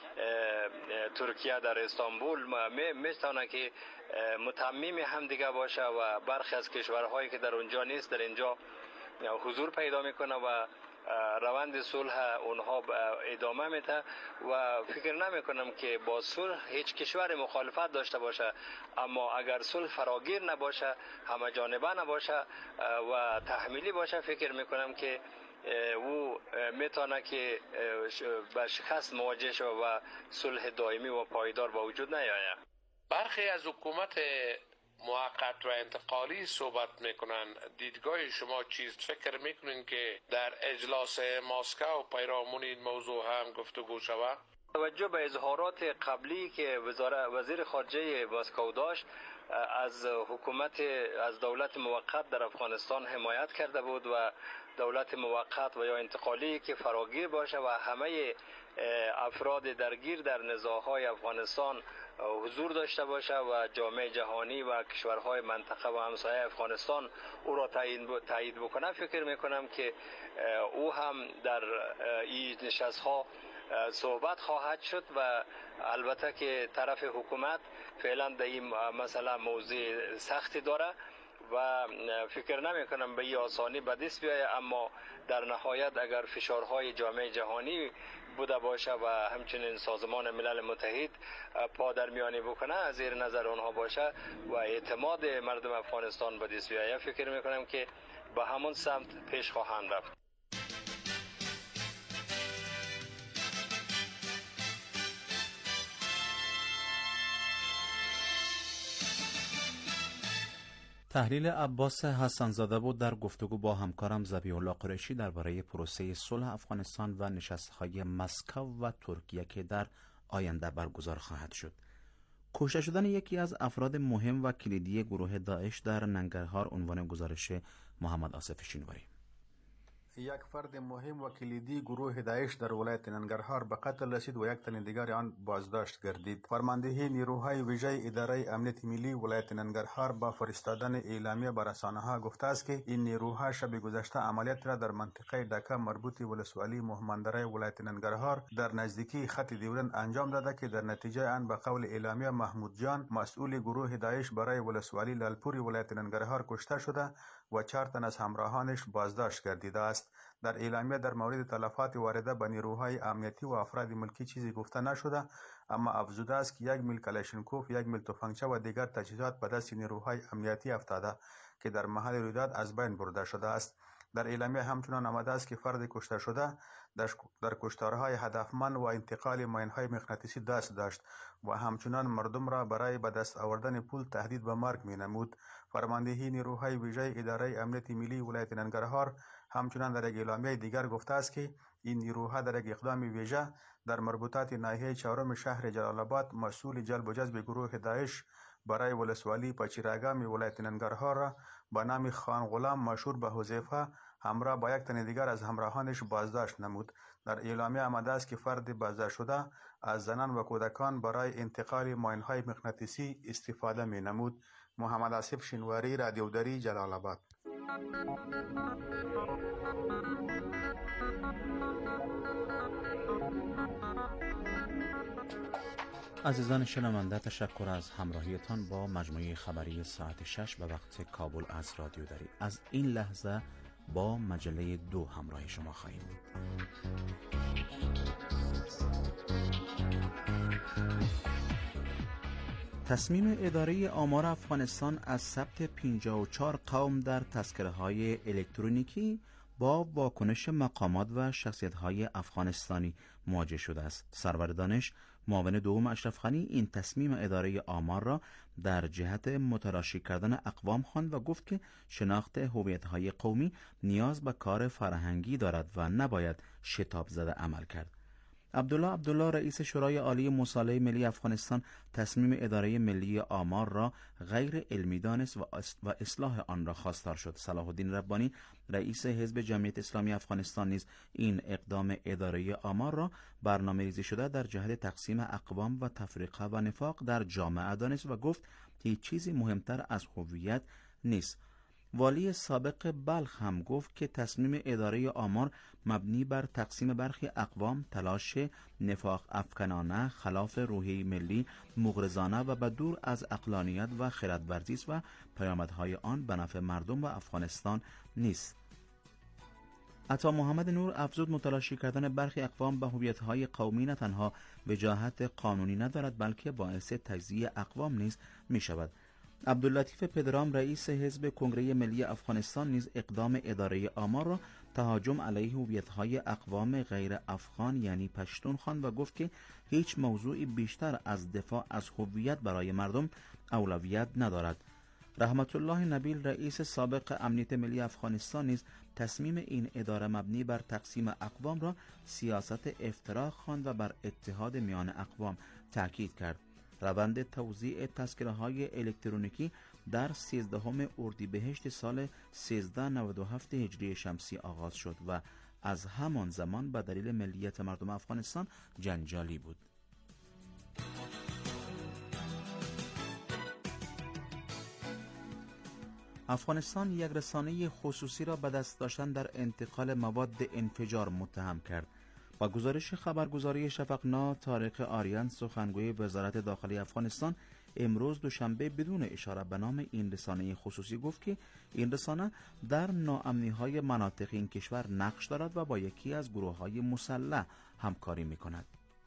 ترکیه در استانبول میتونه که متمم هم دیگه باشه و برخی از کشورهایی که در اونجا نیست در اینجا حضور پیدا میکنه و روند صلح اونها ادامه میده و فکر نمی کنم که با صلح هیچ کشور مخالفت داشته باشه، اما اگر صلح فراگیر نباشه، همه جانبه نباشه و تحمیلی باشه، فکر میکنم که او میتونه که به شکست مواجه شود و صلح دائمی و پایدار به وجود نیاید. برخی از حکومت موقت و انتقالی صحبت میکنن، دیدگاه شما چیست؟ فکر میکنین که در اجلاس مسکو پیرامون این موضوع هم گفتگو شود؟ توجه به اظهارات قبلی که وزیر خارجه مسکو داشت، از حکومت از دولت موقت در افغانستان حمایت کرده بود و دولت موقت و یا انتقالی که فراگیر باشه و همه افراد درگیر در نزاع‌های افغانستان حضور داشته باشه و جامعه جهانی و کشورهای منطقه و همسایه افغانستان او را تایید بکنه. فکر میکنم که او هم در این نشست‌ها صحبت خواهد شد و البته که طرف حکومت فعلا در این مسئله موضوع سختی داره و فکر نمی کنم به این آسانی به دست بیاید، اما در نهایت اگر فشارهای جامعه جهانی بوده باشه و همچنین سازمان ملل متحد پادرمیانی بکنه، زیر نظر آنها باشه و اعتماد مردم افغانستان به دست بیاید، فکر می کنم که به همون سمت پیش خواهند رفت. تحلیل عباس حسن‌زاده بود در گفتگو با همکارم ذبیح الله قریشی درباره پروسه صلح افغانستان و نشست‌های مسکو و ترکیه که در آینده برگزار خواهد شد. کشته شدن یکی از افراد مهم و کلیدی گروه داعش در ننگرهار عنوان گزارش محمد آصف شینواری. یک فرد مهم و کلیدی گروه داعش در ولایت ننگرهار به قتل رسید و یک تن دیگر آن بازداشت گردید. فرماندهی نیروهای ویژه اداره امنیت ملی ولایت ننگرهار با فرستادن اعلامیه به رسانه‌ها گفته است که این نیروها شب گذشته عملیات را در منطقه دکه مربوط ولسوالی مهماندره ولایت ننگرهار در نزدیکی خط دیورند انجام داده که در نتیجه آن به قول اعلامیه محمود جان مسئول گروه داعش برای ولسوالی لالپور ولایت ننگرهار کشته شده و چهار تن از همراهانش بازداشت گردیده است. در اعلامیه در مورد تلفات وارده به نیروهای امنیتی و افراد ملکی چیزی گفته نشده، اما افزوده است که یک میل کلاشینکوف، یک میل تفنگچه و دیگر تجهیزات به دست نیروهای امنیتی افتاده که در محل رویداد از بین برده شده است. در اعلامیه همچنان آمده است که فرد کشته شده در کشتارهای هدفمند و انتقال ماین‌های مغناطیسی دست داشت و همچنان مردم را برای به دست آوردن پول تهدید به مرگ می‌نمود. فرماندهی نیروهای ویژه اداره امنیت ملی ولایت ننگرهار همچنان در یک اعلامیه دیگر گفته است که این نیروها در یک اقدام ویژه در مربوطات ناحیه چهارم شهر جلال آباد مسئول جلب و جذب گروه داعش برای ولسوالی پچیراگام ولایت ننگرهار را با نام خان غلام مشهور به حذیفه همراه با یک تن دیگر از همراهانش بازداشت نمود. در اعلامیه آمده است که فرد بازداشت شده از زنان و کودکان برای انتقال ماین‌های مغناطیسی استفاده می نمود. محمد آصف شینواری، رادیو دری، جلال آباد. عزیزان شنونده، تشکر از همراهیتان با مجموعه خبری ساعت شش به وقت کابل از رادیو دری. از این لحظه با مجله دو همراه شما خواهیم بود. تصمیم اداره آمار افغانستان از ثبت پنجاه و چهار قوم در تذکره‌های الکترونیکی با واکنش مقامات و شخصیت‌های افغانستانی مواجه شده است. سرور دانش، معاون دوم اشرف غنی، این تصمیم اداره آمار را در جهت متلاشی کردن اقوام خواند و گفت که شناخت هویت‌های قومی نیاز به کار فرهنگی دارد و نباید شتاب زده عمل کرد. عبدالله عبدالله رئیس شورای عالی مصالحه ملی افغانستان تصمیم اداره ملی آمار را غیر علمی دانست و اصلاح آن را خواستار شد. صلاح الدین ربانی رئیس حزب جمعیت اسلامی افغانستان نیز این اقدام اداره آمار را برنامه‌ریزی شده در جهت تقسیم اقوام و تفریقه و نفاق در جامعه دانست و گفت هیچ چیزی مهمتر از هویت نیست. والی سابق بلخ هم گفت که تصمیم اداره آمار مبنی بر تقسیم برخی اقوام تلاش نفاق افکنانه، خلاف روحیه ملی، مغرضانه و بدور از عقلانیت و خردورزی است و پیامدهای آن به نفع مردم و افغانستان نیست. عطا محمد نور افزود متلاشی کردن برخی اقوام به هویت‌های قومی نه تنها وجاهت قانونی ندارد بلکه باعث تجزیه اقوام نیز می‌شود. عبداللطیف پدرام رئیس حزب کنگره ملی افغانستان نیز اقدام اداره آمار را تهاجم علیه هویت‌های اقوام غیر افغان یعنی پشتون خواند و گفت که هیچ موضوعی بیشتر از دفاع از هویت برای مردم اولویت ندارد. رحمت الله نبیل رئیس سابق امنیت ملی افغانستان نیز تصمیم این اداره مبنی بر تقسیم اقوام را سیاست افتراق خواند و بر اتحاد میان اقوام تاکید کرد. روند توزیع تذکره‌های الکترونیکی در سیزدهم اردیبهشت سال سیزده نود و هفت هجری شمسی آغاز شد و از همان زمان به دلیل ملیت مردم افغانستان جنجالی بود. افغانستان یک رسانه خصوصی را به دست داشتن در انتقال مواد انفجار متهم کرد. با گزارش خبرگزاری شفقنا، طارق آریان سخنگوی وزارت داخلی افغانستان امروز دوشنبه بدون اشاره به نام این رسانه خصوصی گفت که این رسانه در ناامنی‌های مناطق این کشور نقش دارد و با یکی از گروه‌های مسلح همکاری می‌کند.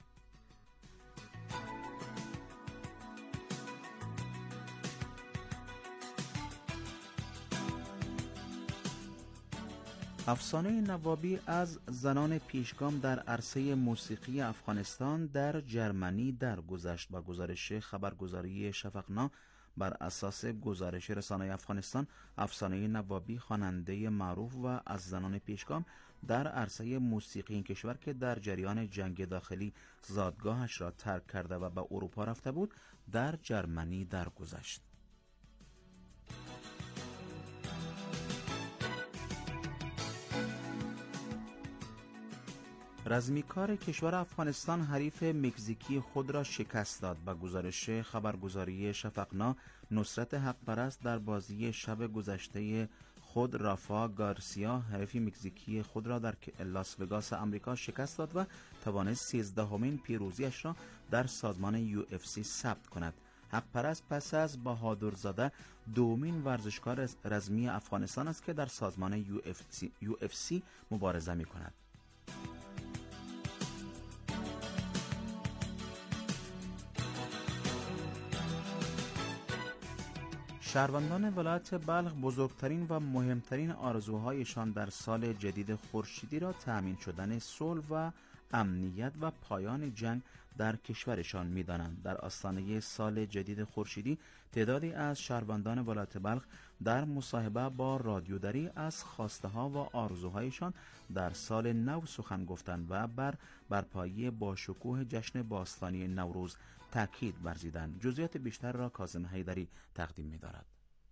افسانه نوابی از زنان پیشگام در عرصه موسیقی افغانستان در جرمنی درگذشت. با گزارش خبرگزاری شفقنا بر اساس گزارش رسانه افغانستان، افسانه نوابی خواننده معروف و از زنان پیشگام در عرصه موسیقی این کشور که در جریان جنگ داخلی زادگاهش را ترک کرده و به اروپا رفته بود، در جرمنی درگذشت. رزمیکار کشور افغانستان حریف مکزیکی خود را شکست داد. با گزارش خبرگزاری شفقنا، نصرت حق پرست در بازی شب گذشته خود رافا گارسیا حریف مکزیکی خود را در لاس وگاس آمریکا شکست داد و توانست سیزدهمین پیروزیش را در سازمان یو اف سی ثبت کند. حق پرست پس از بهادرزاده دومین ورزشکار رزمی افغانستان است که در سازمان یو اف سی, یو اف سی مبارزه می کند. شهروندان ولایت بلخ بزرگترین و مهمترین آرزوهایشان در سال جدید خورشیدی را تأمین شدن صلح و امنیت و پایان جنگ در کشورشان می‌دانند. در آستانه سال جدید خورشیدی تعدادی از شهروندان ولایت بلخ در مصاحبه با رادیو دری از خواسته‌ها و آرزوهایشان در سال نو سخن گفتند و بر برپایی با شکوه جشن باستانی نوروز تاکید ورزیدند. جزئیات بیشتر را کاظم حیدری تقدیم می‌دارد.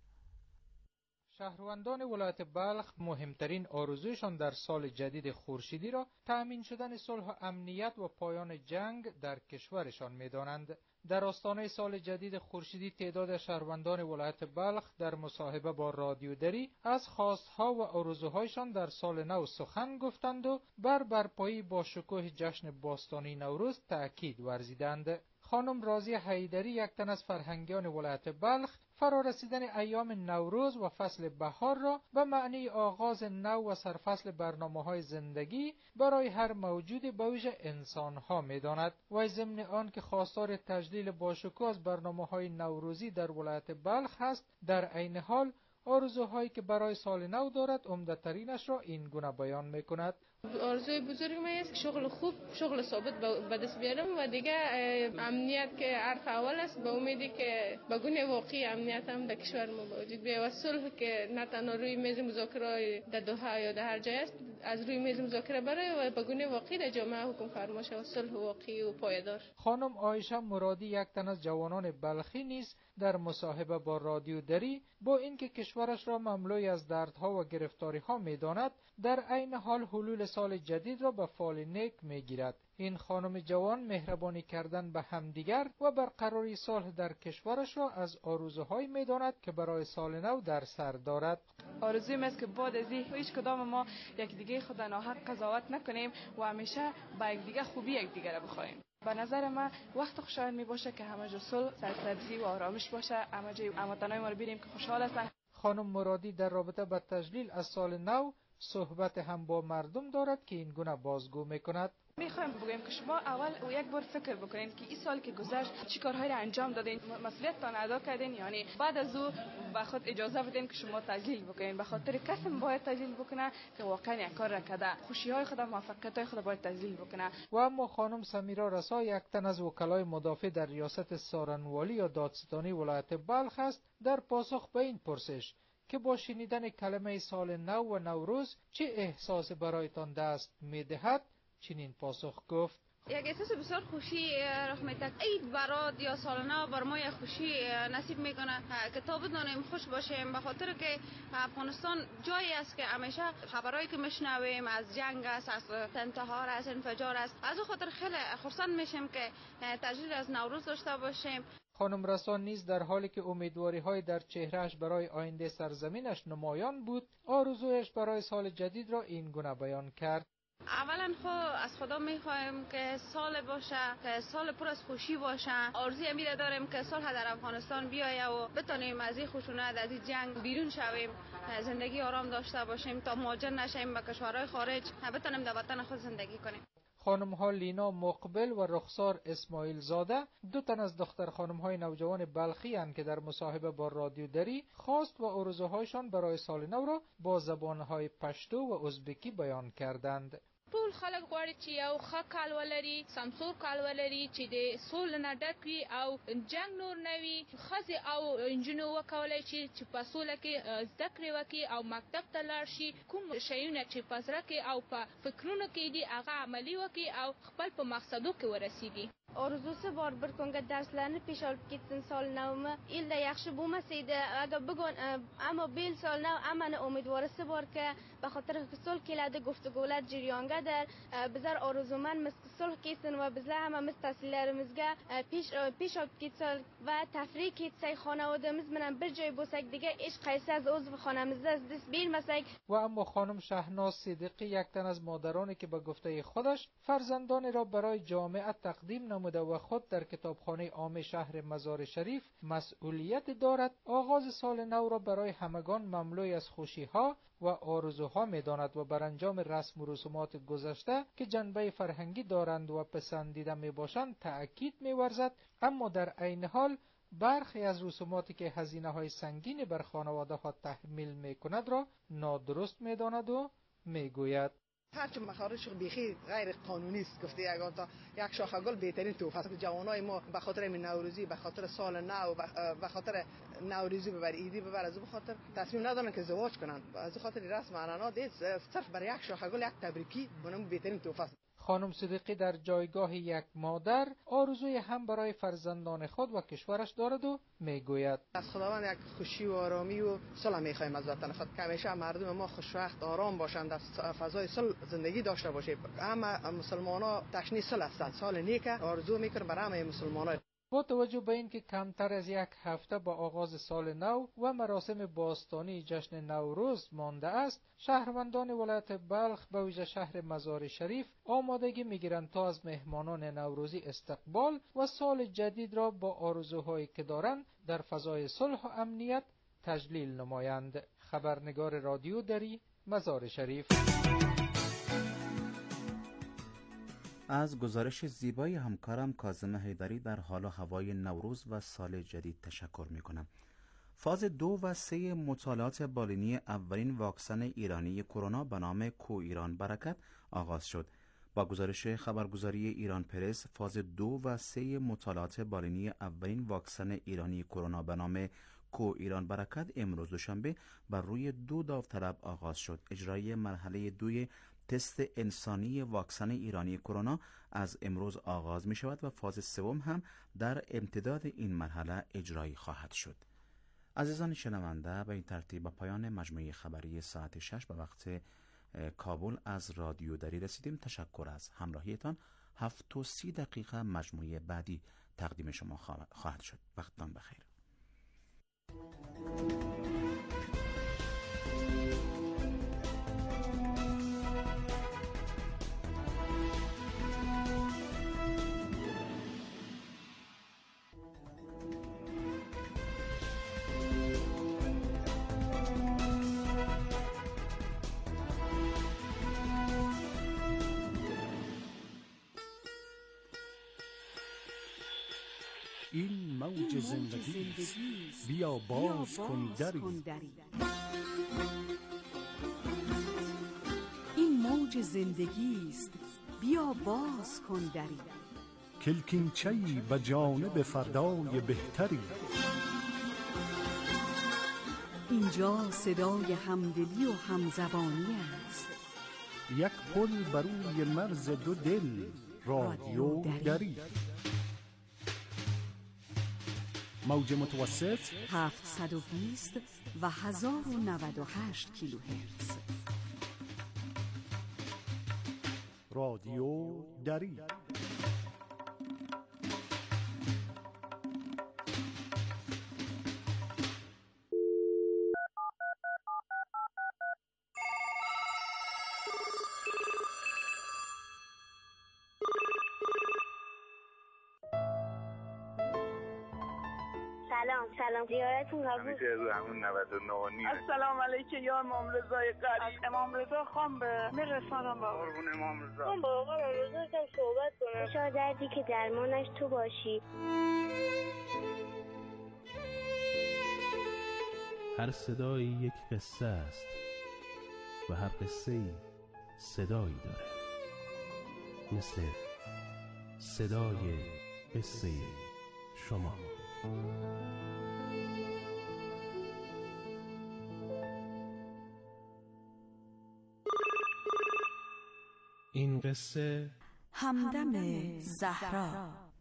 شهروندان ولایت بلخ مهمترین آرزویشان در سال جدید خورشیدی را تأمین شدن صلح و امنیت و پایان جنگ در کشورشان می‌دانند. در آستانه سال جدید خورشیدی تعداد شهروندان ولایت بلخ در مصاحبه با رادیو دری از خواستها و آرزوهایشان در سال نو سخن گفتند و بر برپایی با شکوه جشن باستانی نوروز تأکید ورزیدند. خانم راضی حیدری، یک تن از فرهنگیان ولایت بلخ، فرارسیدن ایام نوروز و فصل بهار را به معنی آغاز نو و سرفصل برنامه‌های زندگی برای هر موجود به ویژه انسان‌ها می‌داند. و ضمن آن که خواستار تجلیل باشکوه از برنامه‌های نوروزی در ولایت بلخ است، در عین حال آرزوهایی که برای سال نو دارد عمده‌ترینش را این گونه بیان می‌کند. آرزوی بزرگ من است که شغل خوب، شغل ثابت به دست بیارم و دیگه امنیت که حرف اول است، به امیدی که به گونه واقعی امنیت هم در کشور ما موجود بیاید و صلح که نه تنها روی میز مذاکره در دوحه یا در هر جای است، از روی میز مذاکره برای و به گونه واقعی در جامعه حکم فرما شود، صلح واقعی و پایدار. خانم عایشه مرادی، یک تن از جوانان بلخی نیز در مصاحبه با رادیو دری با اینکه کشورش را مملوی از دردها و گرفتاری‌ها می‌داند، در عین حال حلول سال جدید را به فال نیک می‌گیرد. این خانم جوان مهربانی کردن به همدیگر و برقراری صلح در کشورش را از آرزوهایی می‌داند که برای سال نو در سر دارد. آرزویم است که بعد از این هیچ کدام ما یک دیگه خود ناحق قضاوت نکنیم و همیشه با یک دیگه خوبی یک دیگر را بخوایم. به نظر من وقت خوشایند می باشه که همه جا صلح، سرسبزی و آرامش باشه، همه جا هموطنان ما رو ببینیم که خوشحال هستن. خانم مرادی در رابطه با تجلیل از سال نو صحبت هم با مردم دارد که این گونه بازگو میکند. میخوایم بگویم که شما اول و یک بار فکر بکنین که این سال که گذشت چی کارهایی را انجام دادین، مسئولیتتان ادا کردین، یعنی بعد از او به خود اجازه بدین که شما تجلیل بکنین. به خاطر کسی باید تجلیل بکنه که واقعا یک کار را کرده، خوشی‌های خود، موفقیت‌های خود باید تجلیل بکنه. و اما خانم سمیرا رسا، یک تن از وکلای مدافع در ریاست سارنوالی یا دادستانی ولایت بلخ است، در پاسخ به این پرسش که با شنیدن کلمه سال نو و نوروز چه احساس برایتان دست می‌دهد، چنین پاسخ گفت: یک احساس بسیار خوشی رخ میده. عید برات یا سال نو بر ما یک خوشی نصیب میکنه که تا بدانیم خوش باشیم، به خاطر که افغانستان جایی است که همیشه خبرایی که میشنویم از جنگ است، از انتحار است، انفجار است. از اون خاطر خیلی خرسند میشیم که تجلیل از نوروز داشته باشیم. خانم رسان نیز در حالی که امیدواری‌های در چهرهش برای آینده سرزمینش نمایان بود، آرزویش برای سال جدید را این گونه بیان کرد: اولا خو از خدا میخوایم که سال باشه، که سال پر از خوشی باشه. آرزوی امید داریم که صلح در افغانستان بیایه و بتونیم از این خشونت، از این جنگ بیرون شویم، زندگی آرام داشته باشیم، تا مهاجر نشیم به کشورهای خارج، بتونیم در وطن خود زندگی کنیم. خانم ها لینا مقبل و رخسار اسماعیل زاده، دو تن از دختر خانم های نوجوان بلخی هستند که در مصاحبه با رادیو دری خواست و آرزوهایشان برای سال نو را با زبانهای پشتو و ازبکی بیان کردند. ټول خلک غواړي چې یو ښه کال ولري، سمسور کال ولري، چې د سولې نه ډک وي او جنگ نور نه وي. ښځې او نجونې وکولی شي چې په سوله کې زده کړې وکړي او مکتب ته لاړ شي، کوم شیونه چې په زړه کې او په فکرونو کې دي هغه عملي وکړي او خپل په مقصدو کې ورسیږي. Orzusu var bir konga derslerini peş alıp gitsin sol navmı. İlle yaxşı bulmasaydı aga bugün ama bil sol nav amanı umidvarısı var ki بخاطر sol keladi گفتگوlar jiryongadir. Bizler orzuman mis sulh kesin ve bizler hem mis tahsillerimizge peş peş alıp gitsin ve tefrik etsek خانواده‌miz bilen bir joy bo'lsak دیگه ish qaysi az uzv xonamizda از دست bilmasak. و اما خانم شهناز صدیقی، یک تن از مادرانی که به گفته خودش فرزندان را برای جامعه تقدیم نموده و خود در کتابخانه عام شهر مزار شریف مسئولیت دارد، آغاز سال نو را برای همگان مملوی از خوشی‌ها و آرزوها می‌داند و بر انجام رسم و رسومات گذشته که جنبه فرهنگی دارند و پسندیده می‌باشند تأکید می‌ورزد، اما در عین حال برخی از رسوماتی که هزینه‌های سنگینی بر خانواده‌ها تحمیل می‌کند را نادرست می‌داند و می‌گوید هرچه مخارج بیخی غیر قانونی است. گفته یک تا یک شاخه گل بهترین تحفه است. جوانای ما به خاطر این نوروزی، به خاطر سال نو، به خاطر نوروزی ببر ایدی ببر، از به خاطر تصمیم ندارن که ازدواج کنن، از خاطر رسم عنعنات دید صرف برای یک شاخه گل یک تبریکی اونم بهترین تحفه است. خانم صدیقی در جایگاه یک مادر آرزوی هم برای فرزندان خود و کشورش دارد و میگوید از خداوند یک خوشی و آرامی و صلح میخوایم از وطن خود که همیشه مردم ما خوشبخت آرام باشند، در فضای صلح زندگی داشته باشیم. اما مسلمان‌ها تشنی صلح هستند. سال نیک آرزو میکنم برای همه مسلمان‌ها. با توجه به اینکه کمتر از یک هفته با آغاز سال نو و مراسم باستانی جشن نوروز مانده است، شهروندان ولایت بلخ به ویژه شهر مزار شریف آمادگی میگیرند تا از مهمانان نوروزی استقبال و سال جدید را با آرزوهایی که دارند در فضای صلح و امنیت تجلیل نمایند. خبرنگار رادیو دری، مزار شریف. از گزارش زیبای همکارم کاظم حیدری در حال و هوای نوروز و سال جدید تشکر می کنم. فاز دو و سه مطالعات بالینی اولین واکسن ایرانی کرونا به نام کو ایران برکت آغاز شد. با گزارش خبرگزاری ایران پرس، فاز دو و سه مطالعات بالینی اولین واکسن ایرانی کرونا به نام کو ایران برکت امروز دوشنبه بر روی دو داوطلب آغاز شد. اجرای مرحله دوی تست انسانی واکسن ایرانی کرونا از امروز آغاز می شود و فاز سوم هم در امتداد این مرحله اجرایی خواهد شد. عزیزان شنونده، به این ترتیب به پایان مجموعه خبری ساعت شش به وقت کابل از رادیو دری رسیدیم. تشکر از همراهیتان. هفت و سی دقیقه مجموعه بعدی تقدیم شما خواهد شد. وقتتان بخیر. این موج زندگی است، بیا باز کن دری. این موج زندگی است، بیا باز کن دری. کلکینچه‌ای به جانب فردای بهتری. اینجا صدای همدلی و همزبانی است. یک پل بر روی مرز دو دل، رادیو دری. موج متوسط هفتصد و بیست و هزار و نود و هشت کیلوهرتز. رادیو دری. سلام سلام زیارتون قبول. همیشه از همون نود و نه و نیم. السلام علیکم یا امام رضای قریب. امام رضا خان به میرسانم با قربون امام رضا. من با آقا رضا که صحبت کنم. شاید دردی که درمانش تو باشی. هر صدایی یک قصه است و هر قصه‌ای صدایی داره، مثل صدای قصه شما. این قصه همدم زهرا.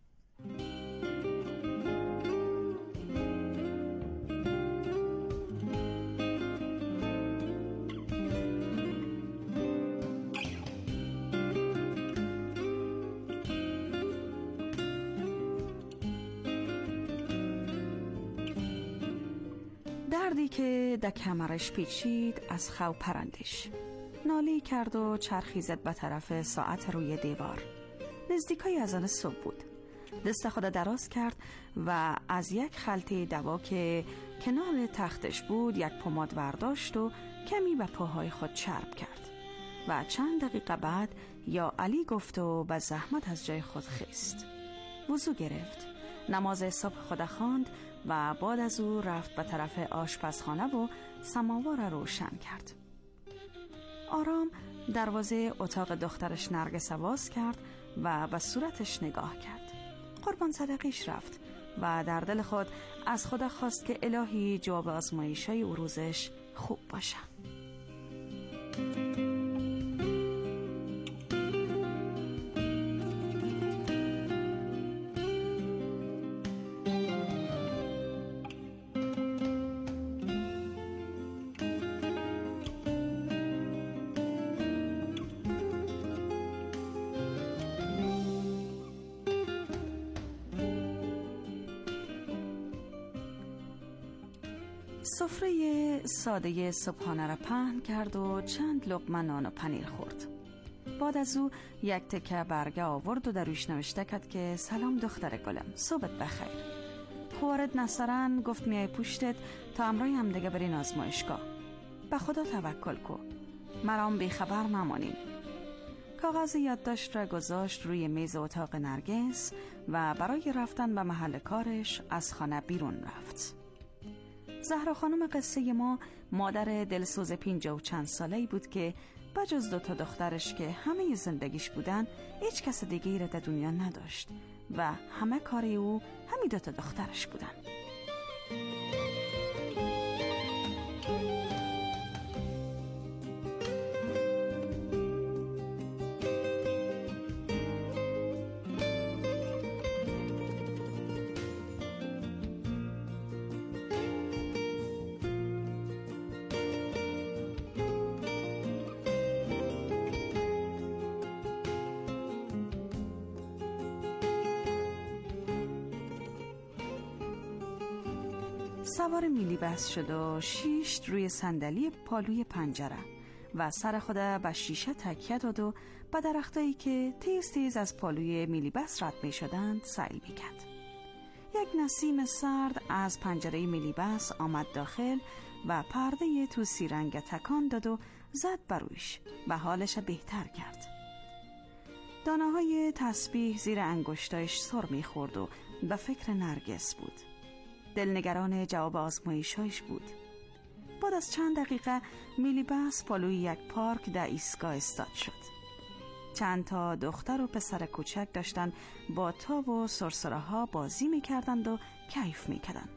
دردی که در کمرش پیچید از خو پرندش. نالی کرد و چرخی زد به طرف ساعت روی دیوار. نزدیکای اذان صبح بود. دست خود دراز کرد و از یک خلطه دوا که کنار تختش بود یک پماد برداشت و کمی به پاهای خود چرب کرد و چند دقیقه بعد یا علی گفت و به زحمت از جای خود خیست. وضو گرفت، نماز صبح خود خواند و بعد از او رفت به طرف آشپزخانه و سماور را روشن کرد. آرام دروازه اتاق دخترش نرگس باز کرد و به صورتش نگاه کرد. قربان صدقیش رفت و در دل خود از خدا خواست که الهی جواب آزمایش‌های او روزش خوب باشه. سفره ساده صبحانه را پهن کرد و چند لقمه نان و پنیر خورد. بعد از او یک تکه برگه آورد و در روش نوشته کرد که سلام دختر گلم، صبحت بخیر. خوارد نصرن گفت میای پشتت تا امرای هم دیگه برین آزمایشگاه. به خدا توکل کو، مرام بیخبر نمانین. کاغذ یادداشت را گذاشت روی میز اتاق نرگس و برای رفتن به محل کارش از خانه بیرون رفت. زهرا خانم قصه ما مادر دلسوز پینجا و چند ساله‌ای بود که بجز دو تا دخترش که همه زندگیش بودن هیچ کس دیگه‌ای را در دنیا نداشت و همه کار او همین دو تا دخترش بودن. سوار میلی بس شد و شیشت روی صندلی پالوی پنجره و سر خود به شیشه تکیه داد و به درختایی که تیز تیز از پالوی میلی بس رد می شدند سیل می کرد. یک نسیم سرد از پنجره میلی بس آمد داخل و پرده توسی رنگ تکان داد و زد برویش و حالش بهتر کرد. دانه های تسبیح زیر انگشتایش سر می خورد و به فکر نرگس بود. دلنگران جواب آزمایش‌هایش بود. بعد از چند دقیقه میلی بس پالوی یک پارک در ایستگاه استاد شد. چند تا دختر و پسر کوچک داشتن با تاب و سرسره ها بازی می‌کردند و کیف می‌کردند.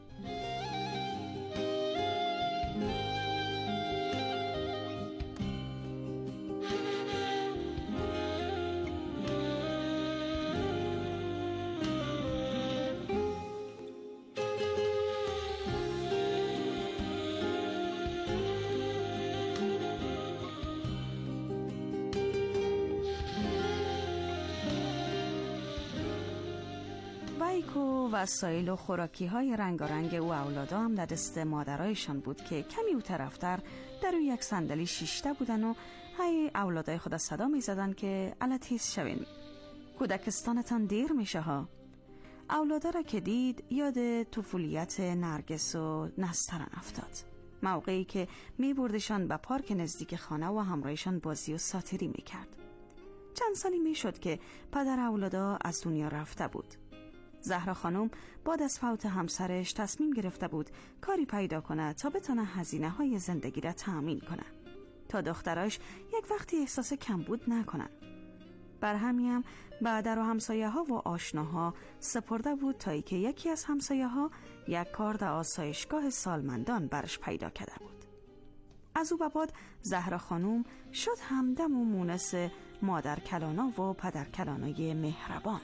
بایک و وسایل و خوراکی های رنگارنگ او اولادا هم در دست مادرایشان بود که کمی او طرفتر در روی یک صندلی شیشته بودن و هی اولادای خود صدا می زدن که الاتیز شوین، کودکستانتان دیر میشه ها. اولادا را که دید یاد طفولیت نرگس و نسترن افتاد، موقعی که می بردشان به پارک نزدیک خانه و همراهشان بازی و ساتری می کرد. چند سالی می شد که پدر اولادا از دنیا رفته بود. زهرا خانم بعد از فوت همسرش تصمیم گرفته بود کاری پیدا کنه تا بتونه هزینه های زندگی را تأمین کنه تا دختراش یک وقتی احساس کمبود نکنن. بر همین بعد و همسایه ها و آشناها سپرده بود تا ای که یکی از همسایه ها یک کار در آسایشگاه سالمندان برش پیدا کرده بود. از او به بعد زهرا خانم شد همدم و مونس مادر کلانا و پدر کلانای مهربان.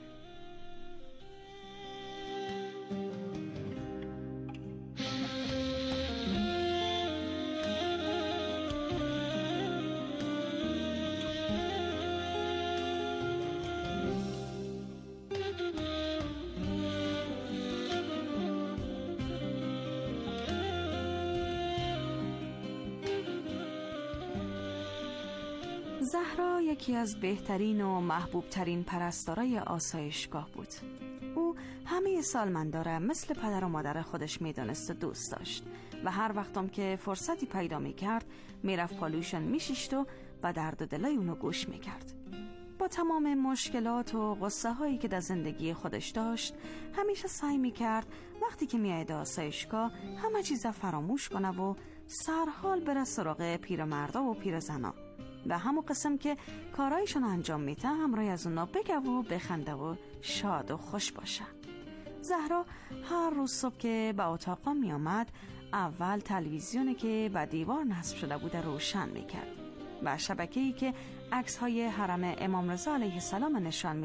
زهرا یکی از بهترین و محبوب ترین پرستارای آسایشگاه بود. او همه سالمندا را مثل پدر و مادر خودش میدونست و دوست داشت و هر وقتم که فرصتی پیدا میکرد میرفت پالوشون میشیشت و با درد و دلای اونو گوش میکرد. با تمام مشکلات و غصه هایی که در زندگی خودش داشت همیشه سعی میکرد وقتی که میاید آسایشگاه همه چیز فراموش کنه و سرحال بره سراغ پیرمردا و پیرزنا و همون قسم که کارایشون انجام میده همراه از اونا بگه و بخنده و شاد و خوش باشه. زهرا هر روز صبح که به اتاقا می آمد اول تلویزیونی که به دیوار نصب شده بوده روشن میکرد و شبکه‌ای که عکس‌های حرم امام رضا علیه السلام نشان